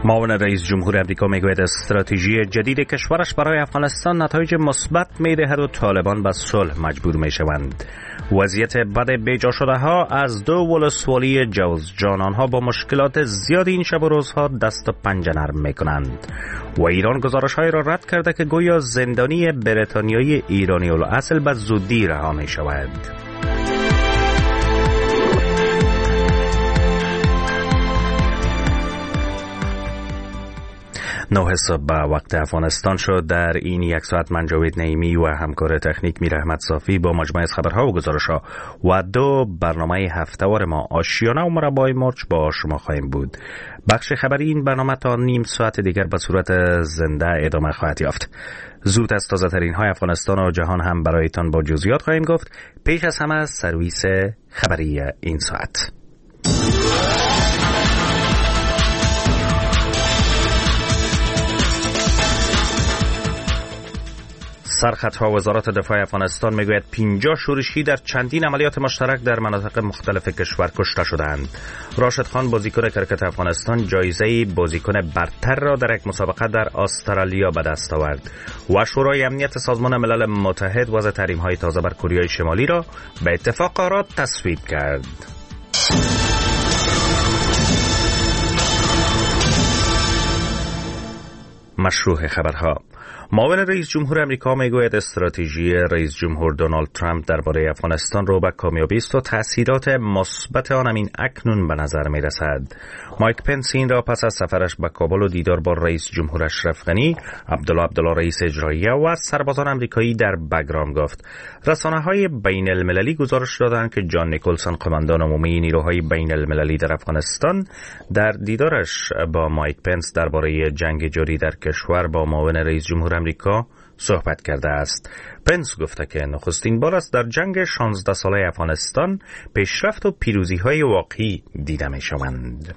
معاون رئیس جمهور امریکا میگوید استراتژی جدید کشورش برای افغانستان نتایج مثبت میدهد و طالبان به صلح مجبور میشوند. وضعیت بد بیجا شده ها از دو ولسوالی جوزجان، آنها با مشکلات زیادی این شب و روزها دست و پنجه نرم میکنند و ایران گزارش های را رد کرده که گویا زندانی بریتانیایی ایرانی الاصل به زودی رها می شود. 9 صبح به وقت افغانستان شد. در این یک ساعت من جاوید نعیمی و همکار تکنیک میر احمد صافی با مجموعه از خبرها و گزارش‌ها و دو برنامه هفته‌وار ما آشیانه و مربای مرچ با شما خواهیم بود. بخش خبری این برنامه تا نیم ساعت دیگر به صورت زنده ادامه خواهد یافت. زود از تازه ترین های افغانستان و جهان هم برایتان با جزئیات خواهیم گفت. پیش از همه سرویس خبری این ساعت. سرخطها وزارت دفاع افغانستان میگوید 50 شورشی در چندین عملیات مشترک در مناطق مختلف کشور کشته شدند. راشد خان بازیکن کرکت افغانستان جایزه بازیکن برتر را در یک مسابقه در استرالیا به دست آورد و شورای امنیت سازمان ملل متحد وضع تحریم‌های تازه بر کره شمالی را به اتفاق آرا تصویب کرد. مشروع خبرها. معاون رئیس جمهور امریکا میگوید استراتژی رئیس جمهور دونالد ترامپ درباره افغانستان رو به کامیابی است و تأثیرات مثبت آن همین اکنون به نظر می رسد. مایک پنس این را پس از سفرش به کابل و دیدار با رئیس جمهور اشرف غنی، عبدالله رئیس اجراییه و سربازان امریکایی در بگرام گفت. رسانه‌های بین المللی گزارش دادند که جان نیکلسون قماندان عمومی نیروهای بین المللی در افغانستان در دیدارش با مایک پنس درباره جنگ جاری در کشور با معاون رئیس جمهور امریکا صحبت کرده است. پنس گفته که نخستین بار است در جنگ 16 ساله افغانستان پیشرفت و پیروزی‌های واقعی دیده می‌شوند.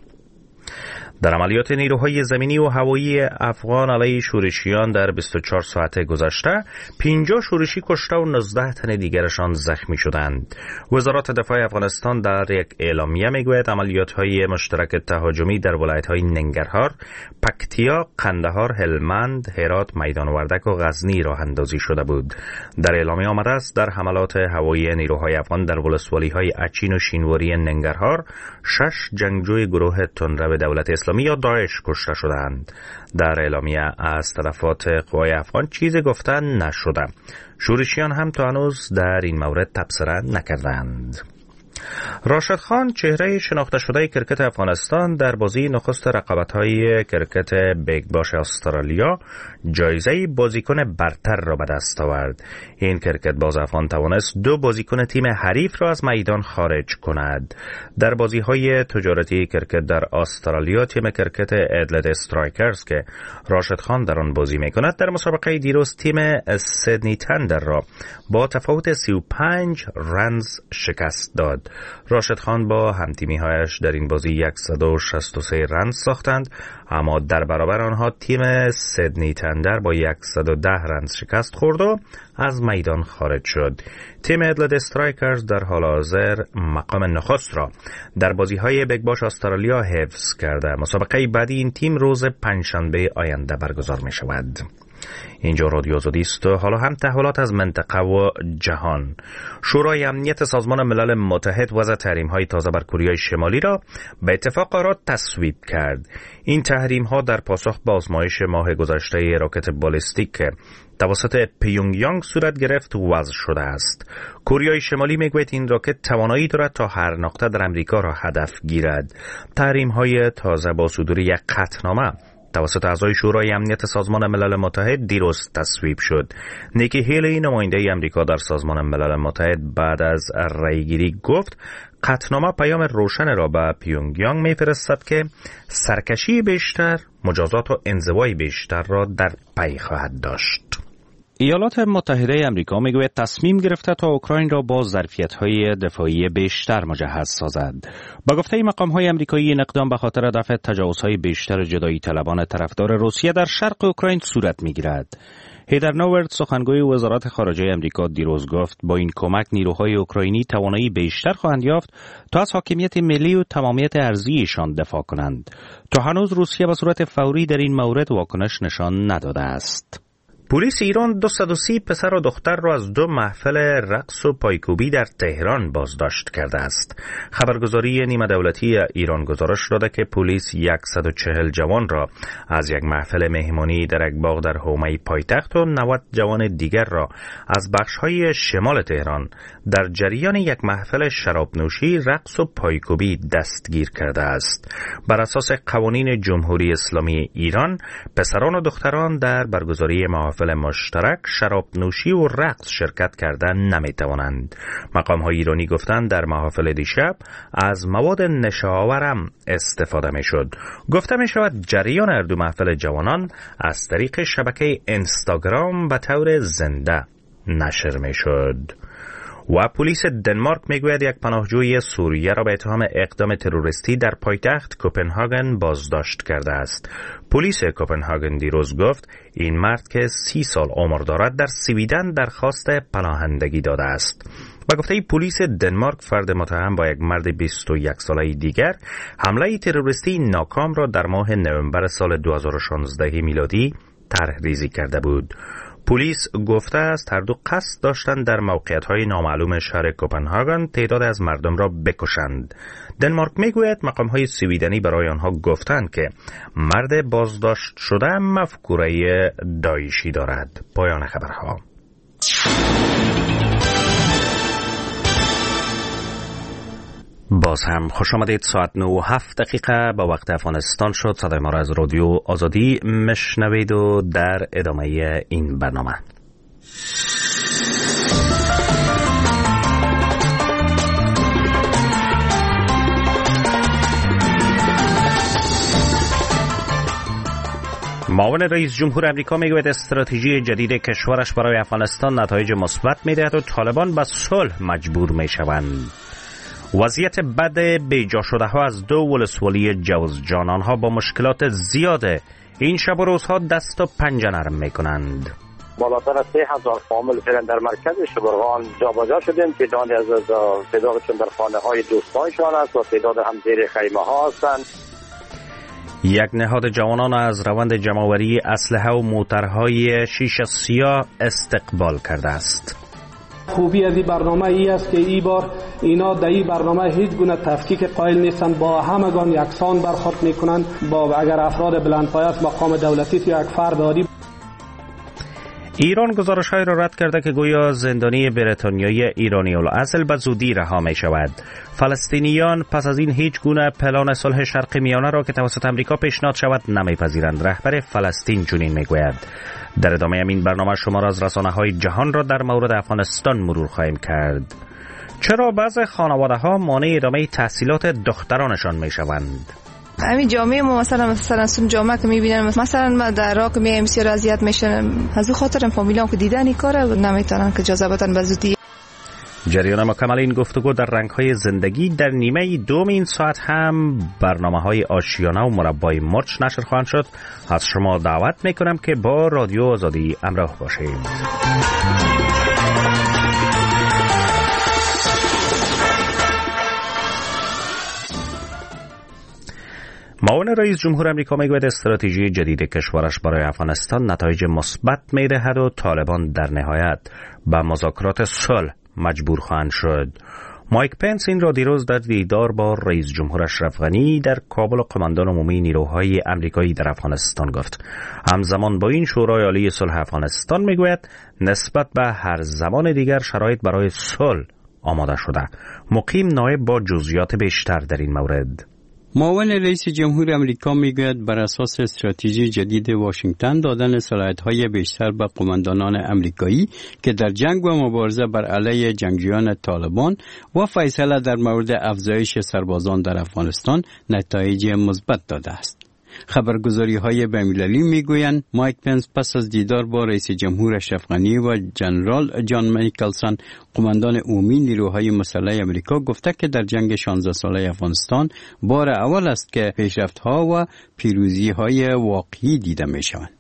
در عملیات نیروهای زمینی و هوایی افغان علیه شورشیان در 24 ساعت گذشته 50 شورشی کشته و 19 تن دیگرشان زخمی شدند. وزارت دفاع افغانستان در یک اعلامیه میگوید عملیات‌های مشترک تهاجمی در ولایت‌های ننگرهار، پکتیا، قندهار، هلمند، هرات، میدان وردک و غزنی راه اندازی شده بود. در اعلامیه آمده است در حملات هوایی نیروهای افغان در ولسوالی‌های اچین و شینواری ننگرهار 6 جنگجوی گروه تندرو دولت اسلامی یا داعش کشته شدند. در اعلامیه از تلفات قوای افغان چیزی گفته نشده. شورشیان هم تا هنوز در این مورد تبصره نکردند. راشد خان چهره شناخته شده کرکت افغانستان در بازی نخست رقابت‌های کرکت بیگ باش استرالیا جایزه بازیکن برتر را به دست آورد. این کرکت باز افغان توانست 2 بازیکن تیم حریف را از میدان خارج کند. در بازی‌های تجارتی کرکت در استرالیا تیم کرکت ادلد استرایکرز که راشد خان در آن بازی می‌کند در مسابقه دیروز تیم سیدنی تندر را با تفاوت 35 رنز شکست داد. راشد خان با همتیمی‌هایش در این بازی 163 رنز ساختند، اما در برابر آنها تیم سیدنی تندر با 110 رنز شکست خورد و از میدان خارج شد. تیم ادلد استرایکرز در حال حاضر مقام نخست را در بازی‌های بیگ باش استرالیا حفظ کرده. مسابقه بعدی این تیم روز پنجشنبه آینده برگزار می‌شود. اینجا رادیو آزادی است و حالا هم تحولات از منطقه و جهان. شورای امنیت سازمان ملل متحد وضع تحریم‌های تازه بر کره شمالی را به اتفاق آرا تصویب کرد. این تحریم‌ها در پاسخ به آزمایش ماه گذشته راکت بالستیک که توسط پیونگیانگ صورت گرفت وضع شده است. کره شمالی میگوید این راکت توانایی دارد تا هر نقطه در امریکا را هدف گیرد. تحریم‌های تازه با صدور یک قطعنامه توسط اعضای شورای امنیت سازمان ملل متحد دیروز تصویب شد. نیکی هیلی نماینده امریکا در سازمان ملل متحد بعد از رأیگیری گفت قطعنامه پیام روشن را به پیونگیانگ میفرستد که سرکشی بیشتر، مجازات و انزوای بیشتر را در پی خواهد داشت. ایالات متحده امریکا میگوید تصمیم گرفته تا اوکراین را با ظرفیت‌های دفاعی بیشتر مجهز سازد. با گفته مقام‌های آمریکایی این اقدام به خاطر دفع تجاوزهای بیشتر جدایی طلبان طرفدار روسیه در شرق اوکراین صورت می‌گیرد. هیدر ناورد سخنگوی وزارت خارجه امریکا دیروز گفت با این کمک نیروهای اوکراینی توانایی بیشتر خواهند یافت تا از حاکمیت ملی و تمامیت ارضیشان دفاع کنند. تا هنوز روسیه به صورت فوری در این مورد واکنش نشان نداده است. پلیس ایران 230 پسر و دختر را از 2 محفل رقص و پایکوبی در تهران بازداشت کرده است. خبرگزاری نیمه دولتی ایران گزارش داده که پلیس 140 جوان را از یک محفل مهمانی در یک باغ در حومه پایتخت و 90 جوان دیگر را از بخش‌های شمال تهران در جریان یک محفل شرابنوشی، رقص و پایکوبی دستگیر کرده است. بر اساس قوانین جمهوری اسلامی ایران، پسران و دختران در برگزاری محافل مشترک شراب نوشی و رقص شرکت کردن نمیتوانند. مقام‌های ایرانی گفتند در محافل دیشب از مواد نشه‌آورم استفاده میشد. گفته می شود جریان هر دو محفل جوانان از طریق شبکه اینستاگرام به طور زنده نشر میشد. و پلیس دنمارک میگوید یک پناهجوی سوریه را به اتهام اقدام تروریستی در پایتخت کوپنهاگن بازداشت کرده است. پلیس کوپنهاگن دیروز گفت این مرد که 30 سال عمر دارد در سویدن درخواست پناهندگی داده است. با گفته پلیس دنمارک، فرد متهم با یک مرد 21 ساله دیگر حمله تروریستی ناکام را در ماه نوامبر سال 2016 میلادی طرح‌ریزی کرده بود. پلیس گفته است هر دو قصد داشتند در موقعیت‌های نامعلوم شهر کوپنهاگن تعداد از مردم را بکشند. دنمارک میگوید مقام‌های سویدنی برای آنها گفتند که مرد بازداشت شده مفکوره داعشی دارد. پایان خبرها. باز هم خوش آمدید. ساعت 9:07 با وقت افغانستان شد. صدای ما را از رادیو آزادی مشنوید و در ادامه این برنامه معاون رئیس جمهور آمریکا میگوید استراتژی جدید کشورش برای افغانستان نتایج مثبت میدهد و طالبان به صلح مجبور میشوند. وضعیت بد بیجا شده ها از 2 ولسوالی جوزجان، آنها با مشکلات زیاده این شب و روزها دست و پنجه نرم میکنند. بالاتر از 3000 فامیل فعلا در مرکز شبرغان جابجا شدیم. تعدادی از تعدادشون در خانه های دوستانشان است و تعداد هم زیر خیمه ها هستند. یک نهاد جوانان از روند جمع‌آوری اسلحه و موترهای شیش سیاه استقبال کرده است. خوبی از این برنامه ای است که این بار اینا در این برنامه هیچ گونه تفکیک قائل نیستند، با همگان یکسان برخورد میکنند. با اگر افراد بلندپایه است مقام دولتی یا یک فرد عادی. ایران گزارش‌هایی را رد کرده که گویا زندانی بریتانیایی ایرانی الاصل به زودی رها می شود. فلسطینیان پس از این هیچ گونه پلان صلح شرق میانه را که توسط امریکا پیشنهاد شود نمیپذیرند. رهبر فلسطین چنین میگوید. در ادامه این برنامه شما را از رسانه‌های جهان را در مورد افغانستان مرور خواهیم کرد. چرا بعضی خانواده‌ها مانع ادامه تحصیلات دخترانشان میشوند؟ همین جامعه ما مثلا سون جامعه که میبینن مثلا ما در راک میایم بسیار اذیت میشن، از اون خاطر فامیلام که دیدن این کارو نمیتونن که اجازه بدن به زودی. جریان مکمل این گفتگو در رنگ‌های زندگی در نیمه دوم این ساعت هم برنامه‌های آشیانه و مربای مرچ نشر خواهند شد. از شما دعوت میکنم که با رادیو آزادی همراه باشید. معاون رئیس جمهور آمریکا میگوید استراتژی جدید کشورش برای افغانستان نتایج مثبت میدهد و طالبان در نهایت به مذاکرات صلح مجبور خواهند شد. مایک پنس این را دیروز در دیدار با رئیس جمهور اشرف غنی در کابل و قماندان عمومی نیروهای آمریکایی در افغانستان گفت. همزمان با این شورای عالی صلح افغانستان میگوید نسبت به هر زمان دیگر شرایط برای صلح آماده شده. مقیم نایب با جزئیات بیشتر در این مورد. معاون رئیس جمهور آمریکا میگوید بر اساس استراتژی جدید واشنگتن دادن صلاحیت‌های بیشتر به قماندانان آمریکایی که در جنگ و مبارزه بر علیه جنگجویان طالبان و فیصله در مورد افزایش سربازان در افغانستان نتایج مثبت داده است. خبرگزاری‌های بین‌المللی میگویند مایک پنس پس از دیدار با رئیس جمهور اشرف غنی و جنرال جان میکلسن قماندان عمومی نیروهای مسلح آمریکا گفته که در جنگ 16 ساله افغانستان بار اول است که پیشرفت‌ها و پیروزی‌های واقعی دیده می‌شوند.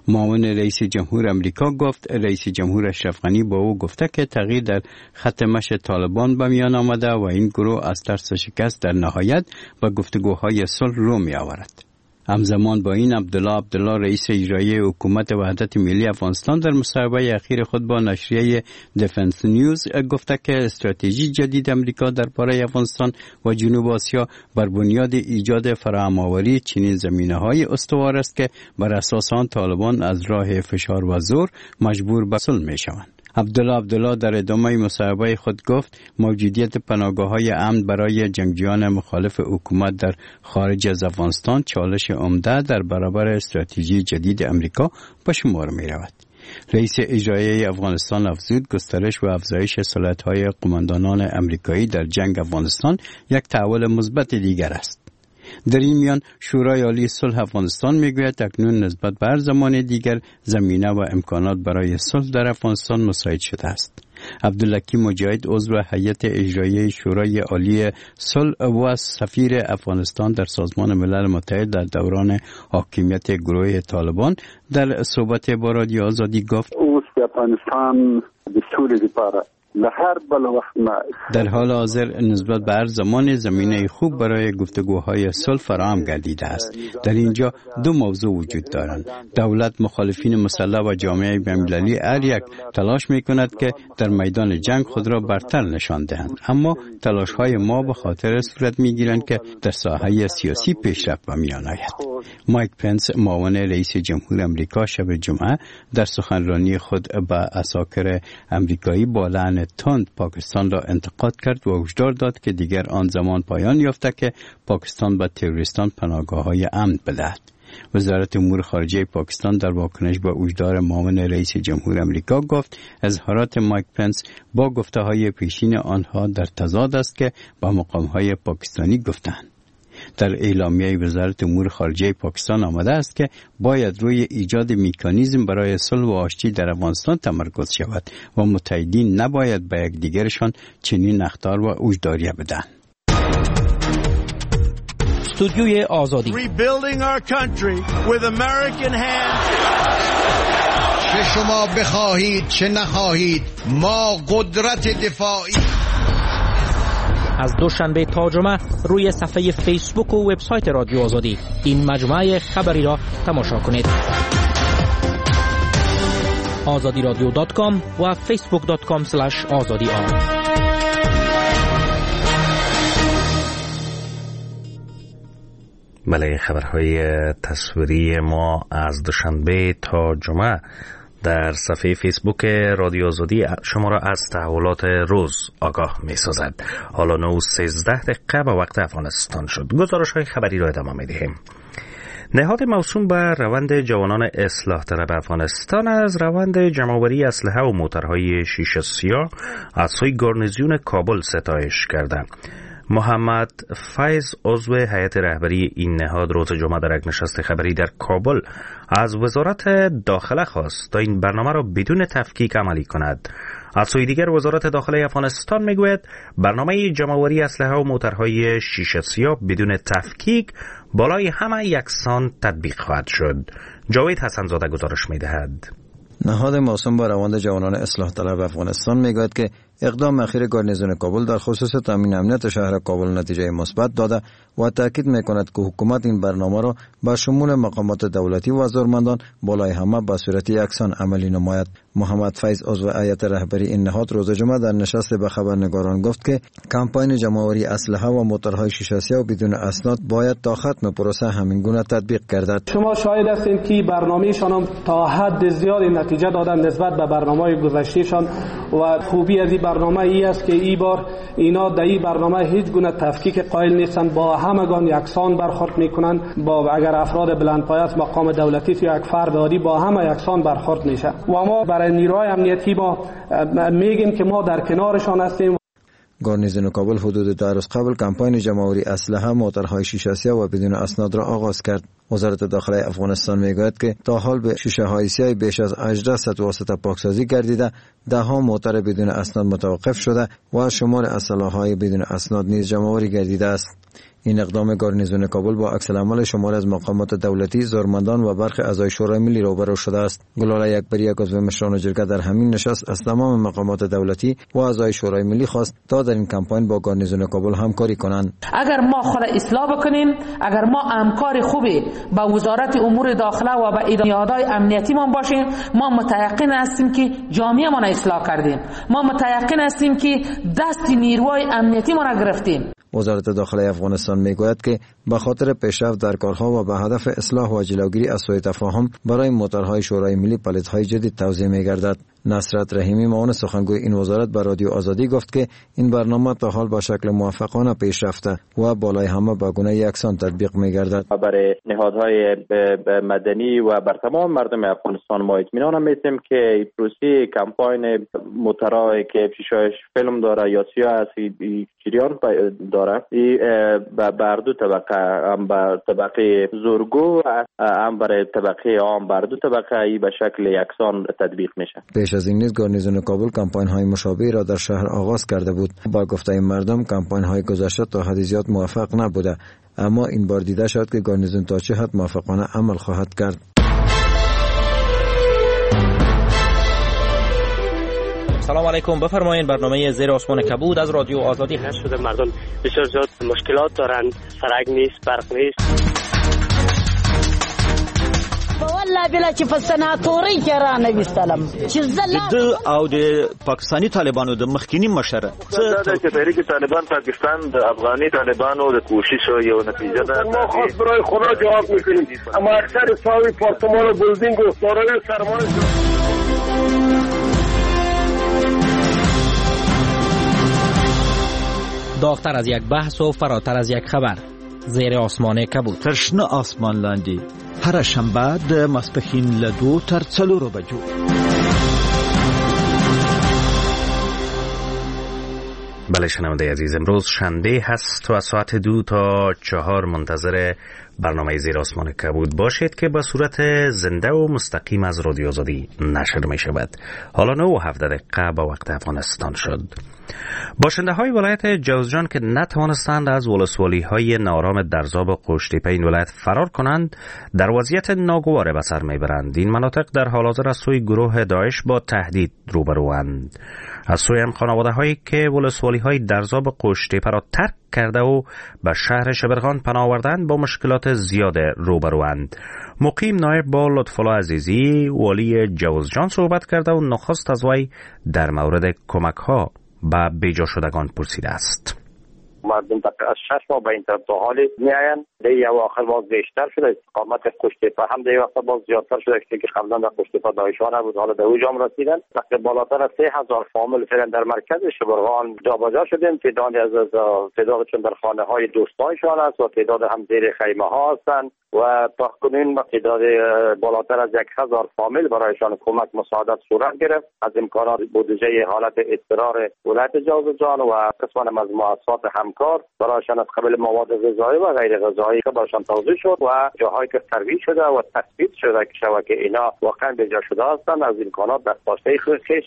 معاون رئیس جمهور امریکا گفت رئیس جمهور اشرف غنی با او گفته که تغییر در خط مشی طالبان به میان آمده و این گروه از ترس شکست در نهایت به گفتگوهای صلح رو می آورد. همزمان با این عبدالله رئیس اجرایی حکومت وحدت ملی افغانستان در مصاحبه اخیر خود با نشریه دیفنس نیوز گفته که استراتژی جدید امریکا درباره افغانستان و جنوب آسیا بر بنیاد ایجاد فراهم‌آوری چنین زمینه‌های استوار است که بر اساس آن طالبان از راه فشار و زور مجبور به صلح می‌شوند. عبدالله در ادامه مصاحبه خود گفت موجودیت پناهگاه‌های امن برای جنگجویان مخالف حکومت در خارج از افغانستان چالش عمده در برابر استراتژی جدید امریکا به شمار می‌رود. رئیس اجرایی افغانستان افزود گسترش و افزایش صلاحیت‌های قماندانان امریکایی در جنگ افغانستان یک تحول مثبت دیگر است. در این میان شورای عالی صلح افغانستان میگوید اکنون نسبت به هر زمان دیگر زمینه و امکانات برای صلح در افغانستان مساعد شده است. عبداللکی مجاهد عضو هیئت اجرایی شورای عالی صلح و سفیر افغانستان در سازمان ملل متحد در دوران حاکمیت گروه طالبان در صحبت با رادیو آزادی گفت افغانستان دستور دیپاره در حال حاضر نسبت به هر زمان زمینه خوب برای گفتگوهای صلح فراهم گردیده است. در اینجا دو موضوع وجود دارند. دولت، مخالفین مسلح و جامعه بین‌المللی هر یک تلاش می‌کند که در میدان جنگ خود را برتر نشان دهند، اما تلاش‌های ما به خاطر صورت می‌گیرند که در ساحه سیاسی پیشرفت به میان آید. مایک پنس معاون رئیس جمهور امریکا شب جمعه در سخنرانی خود به عساکر امریکایی با لعن تند پاکستان را انتقاد کرد و هشدار داد که دیگر آن زمان پایان یافته که پاکستان به تروریستان پناهگاه‌های امن بدهد. وزارت امور خارجه پاکستان در واکنش به هشدار معاون رئیس جمهور امریکا گفت اظهارات مایک پنس با گفته‌های پیشین آنها در تضاد است که با مقام‌های پاکستانی گفتند. در اعلامیه وزارت امور خارجه پاکستان آمده است که باید روی ایجاد مکانیزم برای صلح و آشتی در افغانستان تمرکز شود و متحدین نباید به یکدیگرشان چنین اخطار و هشداریه بدهند. استودیوی آزادی چه شما بخواهید چه نخواهید ما قدرت دفاعی. از دوشنبه تا جمعه روی صفحه فیسبوک و وبسایت رادیو آزادی این مجموعه خبری را تماشا کنید. azadiradio.com و facebook.com/azadi. بله، خبرهای تصویری ما از دوشنبه تا جمعه در صفحه فیسبوک رادیو آزادی شما را از تحولات روز آگاه می سازد. حالا 9:13 به وقت افغانستان شد. گزارش‌های خبری را ادامه می دهیم. نهاد موسوم به روند جوانان اصلاح طلب افغانستان از روند جمع‌آوری اسلحه و موترهای شیشه سیاه از سوی گارنیزیون کابل ستایش کرده. محمد فیض عضو هیئت رهبری این نهاد روز جمعه در یک نشست خبری در کابل از وزارت داخله خواست تا این برنامه را بدون تفکیک عملی کند. از سوی دیگر وزارت داخله افغانستان میگوید برنامه جمع‌آوری اسلحه و موترهای شیشه سیاه بدون تفکیک بالای همه یکسان تطبیق خواهد شد. جاوید حسن‌زاده گزارش میدهد. نهاد موسوم به روند جوانان اصلاح طلب افغانستان میگوید که اقدام اخیر گارنیزون کابل در خصوص تامین امنیت شهر کابل نتیجه مثبت داده و تاکید میکند که حکومت این برنامه را با شمول مقامات دولتی و زورمندان بالای همه به صورت یکسان عملی نماید. محمد فیض عضو هیئت رهبری این نهاد روز جمعه در نشست به خبرنگاران گفت که کمپاین جمع‌آوری اسلحه و موترهای شیشه سیاه و بدون اسناد باید تا ختم پروسه همینگونه تطبیق گردد. شما شاهد هستید که برنامه‌شان هم تا حد زیادی نتیجه دادن نسبت به برنامه‌های گذشتهشان و خوبی از این برنامه ای است که این بار اینا در این برنامه هیچ گونه تفکیک قائل نیستند، با همگان یکسان برخورد میکنند. با اگر افراد بلندپایه است مقام دولتی یا یک فرد عادی با همه یکسان برخورد میشه و ما برای نیروهای امنیتی ما میگیم که ما در کنارشان هستیم. گارنیزون کابل حدود 2 روز قبل کمپاین جمع‌آوری اسلحه، موترهای شیشه سیاه و بدون اسناد را آغاز کرد. وزارت داخله افغانستان میگوید که تا حال به شیشه‌های سیاه بیش از 1800 واسطه پاکسازی گردیده، 10 موتر بدون اسناد متوقف شده و شمار اسلحه‌های بدون اسناد نیز جمع‌آوری گردیده است. این اقدام گارنیزون کابل با عکس العمل شماری از مقامات دولتی، زورمندان و برخی اعضای شورای ملی روبرو شده است. گلاله اکبری یک عضو مشران جرگه در همین نشست از تمام مقامات دولتی و اعضای شورای ملی خواست تا در این کمپاین با گارنیزون کابل همکاری کنند. اگر ما خود اصلاح بکنیم، اگر ما همکار خوبی با وزارت امور داخله و با ادارات امنیتی ما باشیم، ما متيقن هستیم که جامعه ما اصلاح کردیم. ما متيقن هستیم که دست نیروهای امنیتی ما گرفتیم. وزارت داخله افغانستان میگوید که به خاطر پیشرفت در کارها و به هدف اصلاح و جلوگیری از سوء تفاهم برای موتورهای شورای ملی پلیدهای جدید توزیع می‌گردد. نصرت رحیمی معاون سخنگوی این وزارت به رادیو آزادی گفت که این برنامه تا حال به شکل موفقانه پیش رفته و بالای همه به گونه یکسان تطبیق می‌گردد. برای نهادهای مدنی و بر تمام مردم افغانستان ما اطمینان می‌دیم که پروسه کمپاین موتورایی که پیشایش فیلم داره یا سیاه جریان داره بر دو طبقه، هم بر طبقه زورگو هم بر طبقه عام، بر دو طبقه ای به شکل یکسان تطبیق میشه. پیش از این نیز گارنیزون کابل کمپاین های مشابهی را در شهر آغاز کرده بود. با گفته مردم کمپاین های گذشته تا حدی زیاد موفق نبوده، اما این بار دیده شد که گارنیزون تا چه حد موفقانه عمل خواهد کرد. سلام علیکم، بفرمایید. برنامه زیر آسمان کبود از رادیو آزادی هست. شده مردم بسیار زیاد مشکلات دارند، سرک نیست، برق نیست. والله بلا چې په سناتوري کې را نه وستلم چې د او د پاکستانی طالبانو د مخکینی مشره چې تحریک طالبان پاکستان د افغاني طالبانو د کوششو یو نتیجه ده. ما خاص برای خدا جواب میکنیم، اما اکثر ساوی پارتمان و بلدینگ و سارای سرمایه داغتر از یک بحث و فراتر از یک خبر. زیر آسمان کبود. ترشنه آسمان لاندی هر شنبه د ماسپښین له 2 تر 4 بجو. بله شنونده عزیز، امروز شنبه هست و از ساعت 2 تا 4 منتظر برنامه زیر آسمان کبود باشید که به صورت زنده و مستقیم از رادیو آزادی نشر می شود. حالا 9:17 با وقت افغانستان شد. باشنده های ولایت جوزجان که نتوانستند از ولسوالی های نارام درزاب و قشتیپه این ولایت فرار کنند در وضعیت ناگوار به سر میبرند. این مناطق در حال حاضر از سوی گروه داعش با تهدید روبروند. از سوی هم خانواده هایی که ولسوالی های درزاب و قشتیپه را ترک کرده و به شهر شبرغان پناه آوردند با مشکلات زیاد روبروند. مقیم نایب با لطفالله عزیزی والی جوزجان صحبت کرده و نخست از وی در مورد کمک ها به بیجا شدگان پرسیده است. مردم از 6 ماه به این طرف تا حالی میآیند. دی اواخر باز بیشتر شده، استقامت قشتیپه هم دی وقت باز زیادتر شده که قبلا در قشتیپه داعش‌ها نبود، حالا به اوجا هم رسیدن. وقتی بالاتر از 3000 فامیل فعلا در مرکز شبرغان جابجا شدیم. تعدادی از تعدادشون در خانه‌های دوستانشان است و تعداد هم زیر خیمه ها هستند و تا کنون تعداد بالاتر از 1000 فامیل برایشان کمک مساعدت صورت گرفت. از امکانات بودجه حالت اضطرار ولایت جوزجان و قسم از مؤسسات همکار برایشان از قبل مواد غذایی و غیر غذایی که برایشان توزیع شد و جاهایی که ترویج شده و تثبیت شده که شبکه اینا واقعا بجا شده هستند از امکانات دستپاچه خودش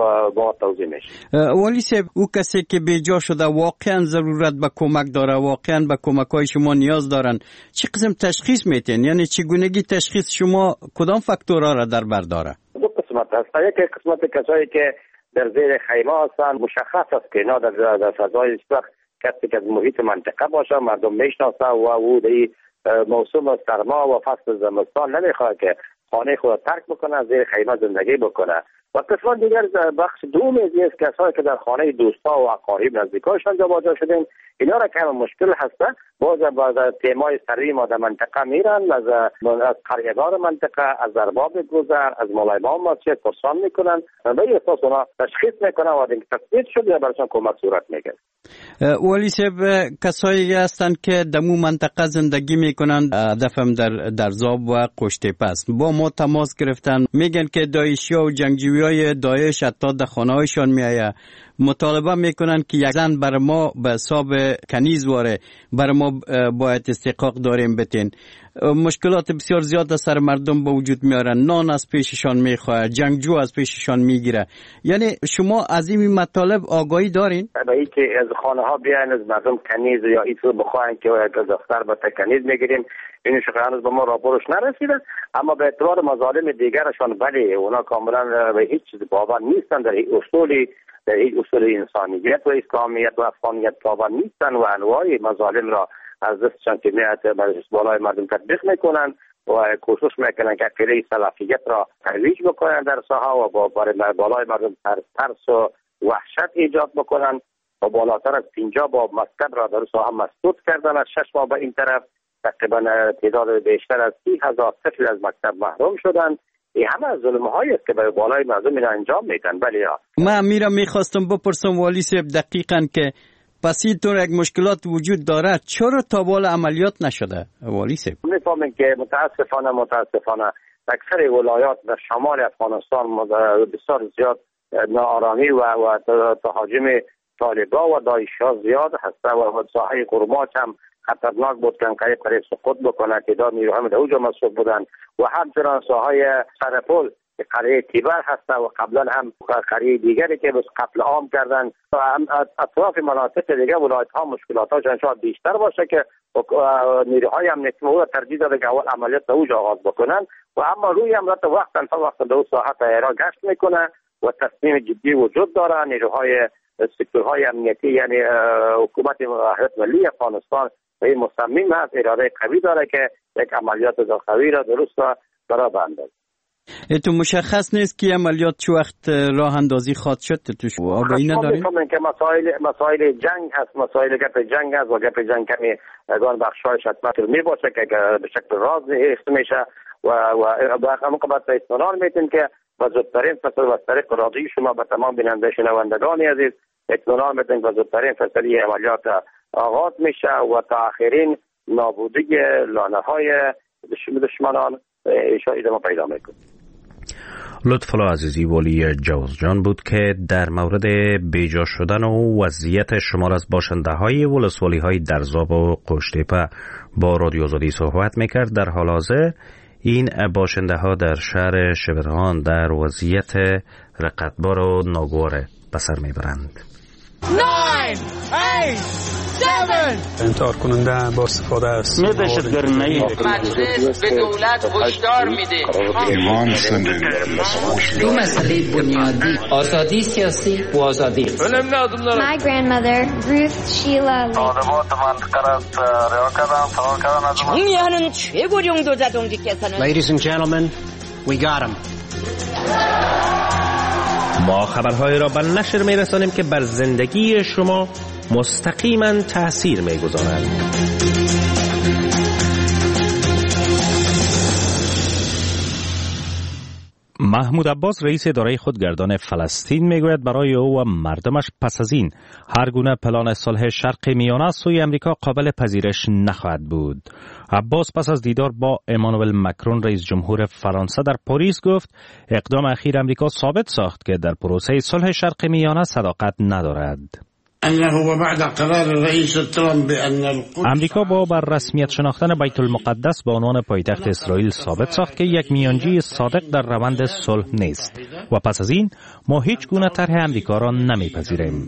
با توزیع میشه. والی صاحب، او کسی که بجا شده واقعا ضرورت به کمک داره، واقعا به کمک‌های شما نیاز دارن، چه قسم تشخیص میتین؟ یعنی چگونگی تشخیص شما کدام فاکتورها را در بر داره؟ دو قسمت هست. یک قسمت کسایی که در زیر خیمه هستند مشخص است که اینا در فضای سخت کسی که از محیط منطقه باشه، مردم میشناسه و او در موسم سرما و فصل زمستان نمیخواد که خانه خود ترک بکنه، زیر خیمه زندگی بکنه. و قسمت دیگر بخش دوم از کسایی که در خانه دوستا و اقارب نزدیکاشان جابجا شدن، اینا را کم مشکل هسته. باز تیمای سری ما در منطقه میرن، از قریه‌دار منطقه، از ارباب گذر، از مولایمان مسجد پرسان میکنن و به اساس اونا تشخیص میکنن و اینکه تثبیت شد یا براشون کمک صورت میگیره. ولی صاحب، کسایی هستند که در اون منطقه زندگی میکنن، هدفم در درزاب و قشتیپه است، با ما تماس گرفتن، میگن که داعشی‌ها و جنگجویای داعش حتی در خانه‌هایشان میآید، مطالبه میکنن که یک زن بر ما به حساب کنیز واره بر ما باید استحقاق داریم بتین. مشکلات بسیار زیاد در سر مردم به وجود میارن، نان از پیششان میخواه، جنگجو از پیششان میگیره. یعنی شما از این مطالب آگاهی دارین؟ به این که از خانه ها بیاین از مردم کنیز یا ایتو بخواین که از دفتر به کنیز میگیریم، این شغل هنوز به ما راپورش نرسیده. اما به اعتبار مظالم دیگرشان بله اونا کاملا به هیچ چیز باور نیستن، در هیچ اصول انسانیت و اسلامیت و افغانیت باور نیستن و انواع مظالم را از دستشان که مجلس بالای مردم تطبیق میکنن و کوشش میکنن که عقیده سلفیت را ترویج بکنن در ساحه و برای بالای مردم ترس و وحشت ایجاد بکنن و بالاتر از 50 باب مسجد را در ساحه مسدود کردن. از 6 ماه به این طرف تقریبا تعداد بیشتر از 30,000 طفل از مکتب محروم شدن. این همه از ظلم هایی است که برای بالای مردم این انجام میدن. بله من میخواستم بپرسم والی صاحب دقیقاً که پس اینطور یک مشکلات وجود داره، چرا تا بالا عملیات نشده والی صاحب؟ میفهمیم که متاسفانه اکثر ولایات در شمال افغانستان بسیار زیاد ناآرامی و تهاجم طالبان و داعش‌ها زیاد هست و ساحه قرماچ هم خطرناک بود که قریب سقوط بکنه. تعداد نیروهای در اونجا مسئول بودن و همچنان ساحه سرپل که قریه تیبر هست و قبلا هم قریه دیگری که بس قتل عام کردن و اطراف مناطق دیگه ولایت ها مشکلاتاشون شاید بیشتر باشه که نیروهای امنیتی مورد ترجیح داده که اول عملیات در اونجا آغاز بکنن و اما روی امرات وقتا در اون ساحه تهران گشت میکنه و تصمیم جدی وجود داره. نیروهای سکتورهای امنیتی یعنی حکومت وحدت ملی افغانستان به این مصمم هست، اراده قوی داره که یک عملیات داخلی را درست برای بندازه. تو مشخص نیست که عملیات چه وقت راه اندازی خواهد شد؟ توش آگاهی ندارین؟ می‌فهمم که مسائل جنگ هست، مسائل گپ جنگ هست و گپ جنگ کمی گان بخشایش حتما میباشه که به شکل راز حفظ میشه و همون قبط اطمینان میتین که با زودترین فصل و طریق راضی شما به تمام بیننده شنوندگان عزیز اطمینان میتین با زودترین فصلی عملیات آغاز میشه و تا آخرین نابودی لانه‌های دشمنان اشاره ما پیدا میکنه. لطفالله عزیزی والی جوزجان بود که در مورد بیجا شدن و وضعیت شمار از باشنده های ولسوالی های درزاب و قشتیپه با رادیو آزادی صحبت میکرد. در حال حاضر این باشنده ها در شهر شبرغان در وضعیت رقتبار و ناگوار به سر میبرند. 9 8 7 انتحار کننده با استفاده است. مجلس به دولت هشدار میده دو مسئله بنیادی، آزادی سیاسی و آزادی. My grandmother Ruth Sheila 정의하는 최고령 도자동지께서는 Ladies and gentlemen, we got him. ما خبرهای را به نشر میرسانیم که بر زندگی شما مستقیما تأثیر میگذارند. محمود عباس رئیس اداره خودگردان فلسطین میگوید برای او و مردمش پس از این هر گونه پلان صلح شرق میانه از سوی امریکا قابل پذیرش نخواهد بود. عباس پس از دیدار با امانوئل مکرون رئیس جمهور فرانسه در پاریس گفت اقدام اخیر امریکا ثابت ساخت که در پروسه صلح شرق میانه صداقت ندارد. امریکا با بر رسمیت شناختن بیت المقدس به عنوان پایتخت اسرائیل ثابت ساخت که یک میانجی صادق در روند صلح نیست و پس از این ما هیچ گونه طرح امریکا را نمیپذیریم.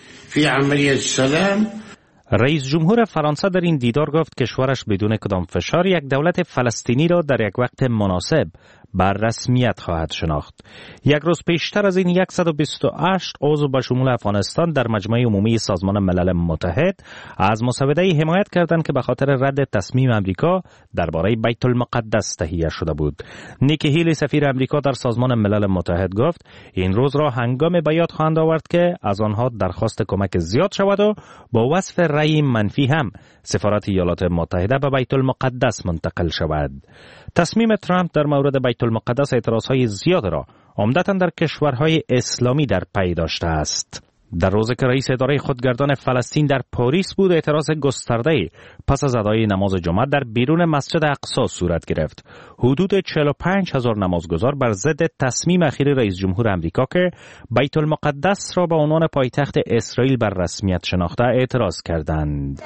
رئیس جمهور فرانسه در این دیدار گفت کشورش بدون کدام فشار یک دولت فلسطینی را در یک وقت مناسب بر رسمیت خواهد شناخت. یک روز پیشتر از این 128 عضو به شمول افغانستان در مجمع عمومی سازمان ملل متحد از مسوده‌ای حمایت کردند که به خاطر رد تصمیم امریکا درباره بیت المقدس تهیه شده بود. نیکی هیلی سفیر امریکا در سازمان ملل متحد گفت این روز را هنگام به یاد خواهند آورد که از آنها درخواست کمک زیاد شود و با وصف رأی منفی هم سفارت ایالات متحده به بیت المقدس منتقل شود. تصمیم ترامپ در مورد بیت المقدس اعتراضهای زیاد را عمدتاً در کشورهای اسلامی در پی داشته است. در روزی که رئیس اداره خودگردان فلسطین در پاریس بود، اعتراض گسترده پس از ادای نماز جمعه در بیرون مسجد اقصی صورت گرفت. حدود 45,000 نمازگزار بر ضد تصمیم اخیر رئیس جمهور آمریکا که بیت المقدس را به عنوان پایتخت اسرائیل بر رسمیت شناخته اعتراض کردند.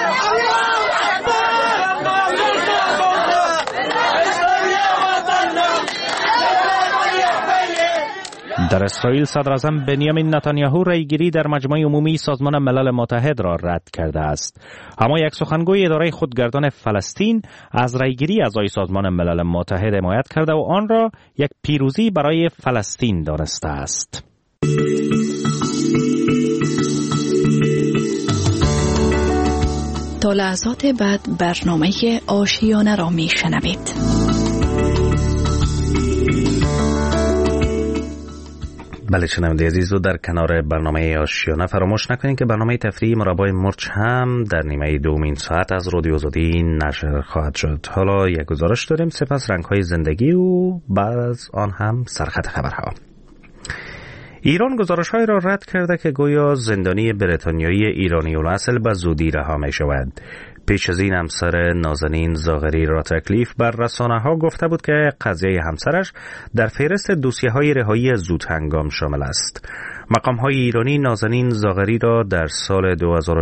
در اسرائیل صدر اعظم بنیامین نتانیاهو رأیگیری در مجمع عمومی سازمان ملل متحد را رد کرده است. اما یک سخنگوی اداره خودگردان فلسطین از رأیگیری اعضای سازمان ملل متحد حمایت کرده و آن را یک پیروزی برای فلسطین دانسته است. تا لحظات بعد برنامه آشیانه را میشنوید. بله شنونده عزیز، و در کنار برنامه آشیانه فراموش نکنید که برنامه تفریحی مربای مرچ هم در نیمه دومین ساعت از رادیو آزادی نشر خواهد شد. حالا یک گزارش داریم، سپس رنگ‌های زندگی و بعد از آن هم سرخط خبرها. ایران گزارش‌هایی را رد کرده که گویا زندانی بریتانیایی ایرانی الاصل به زودی رها می‌شود. پیش از این همسر نازنین زاغری راتکلیف بر رسانه‌ها گفته بود که قضیه همسرش در فهرست دوسیه‌های رهایی زودهنگام شامل است. مقام‌های ایرانی نازنین زاغری را در سال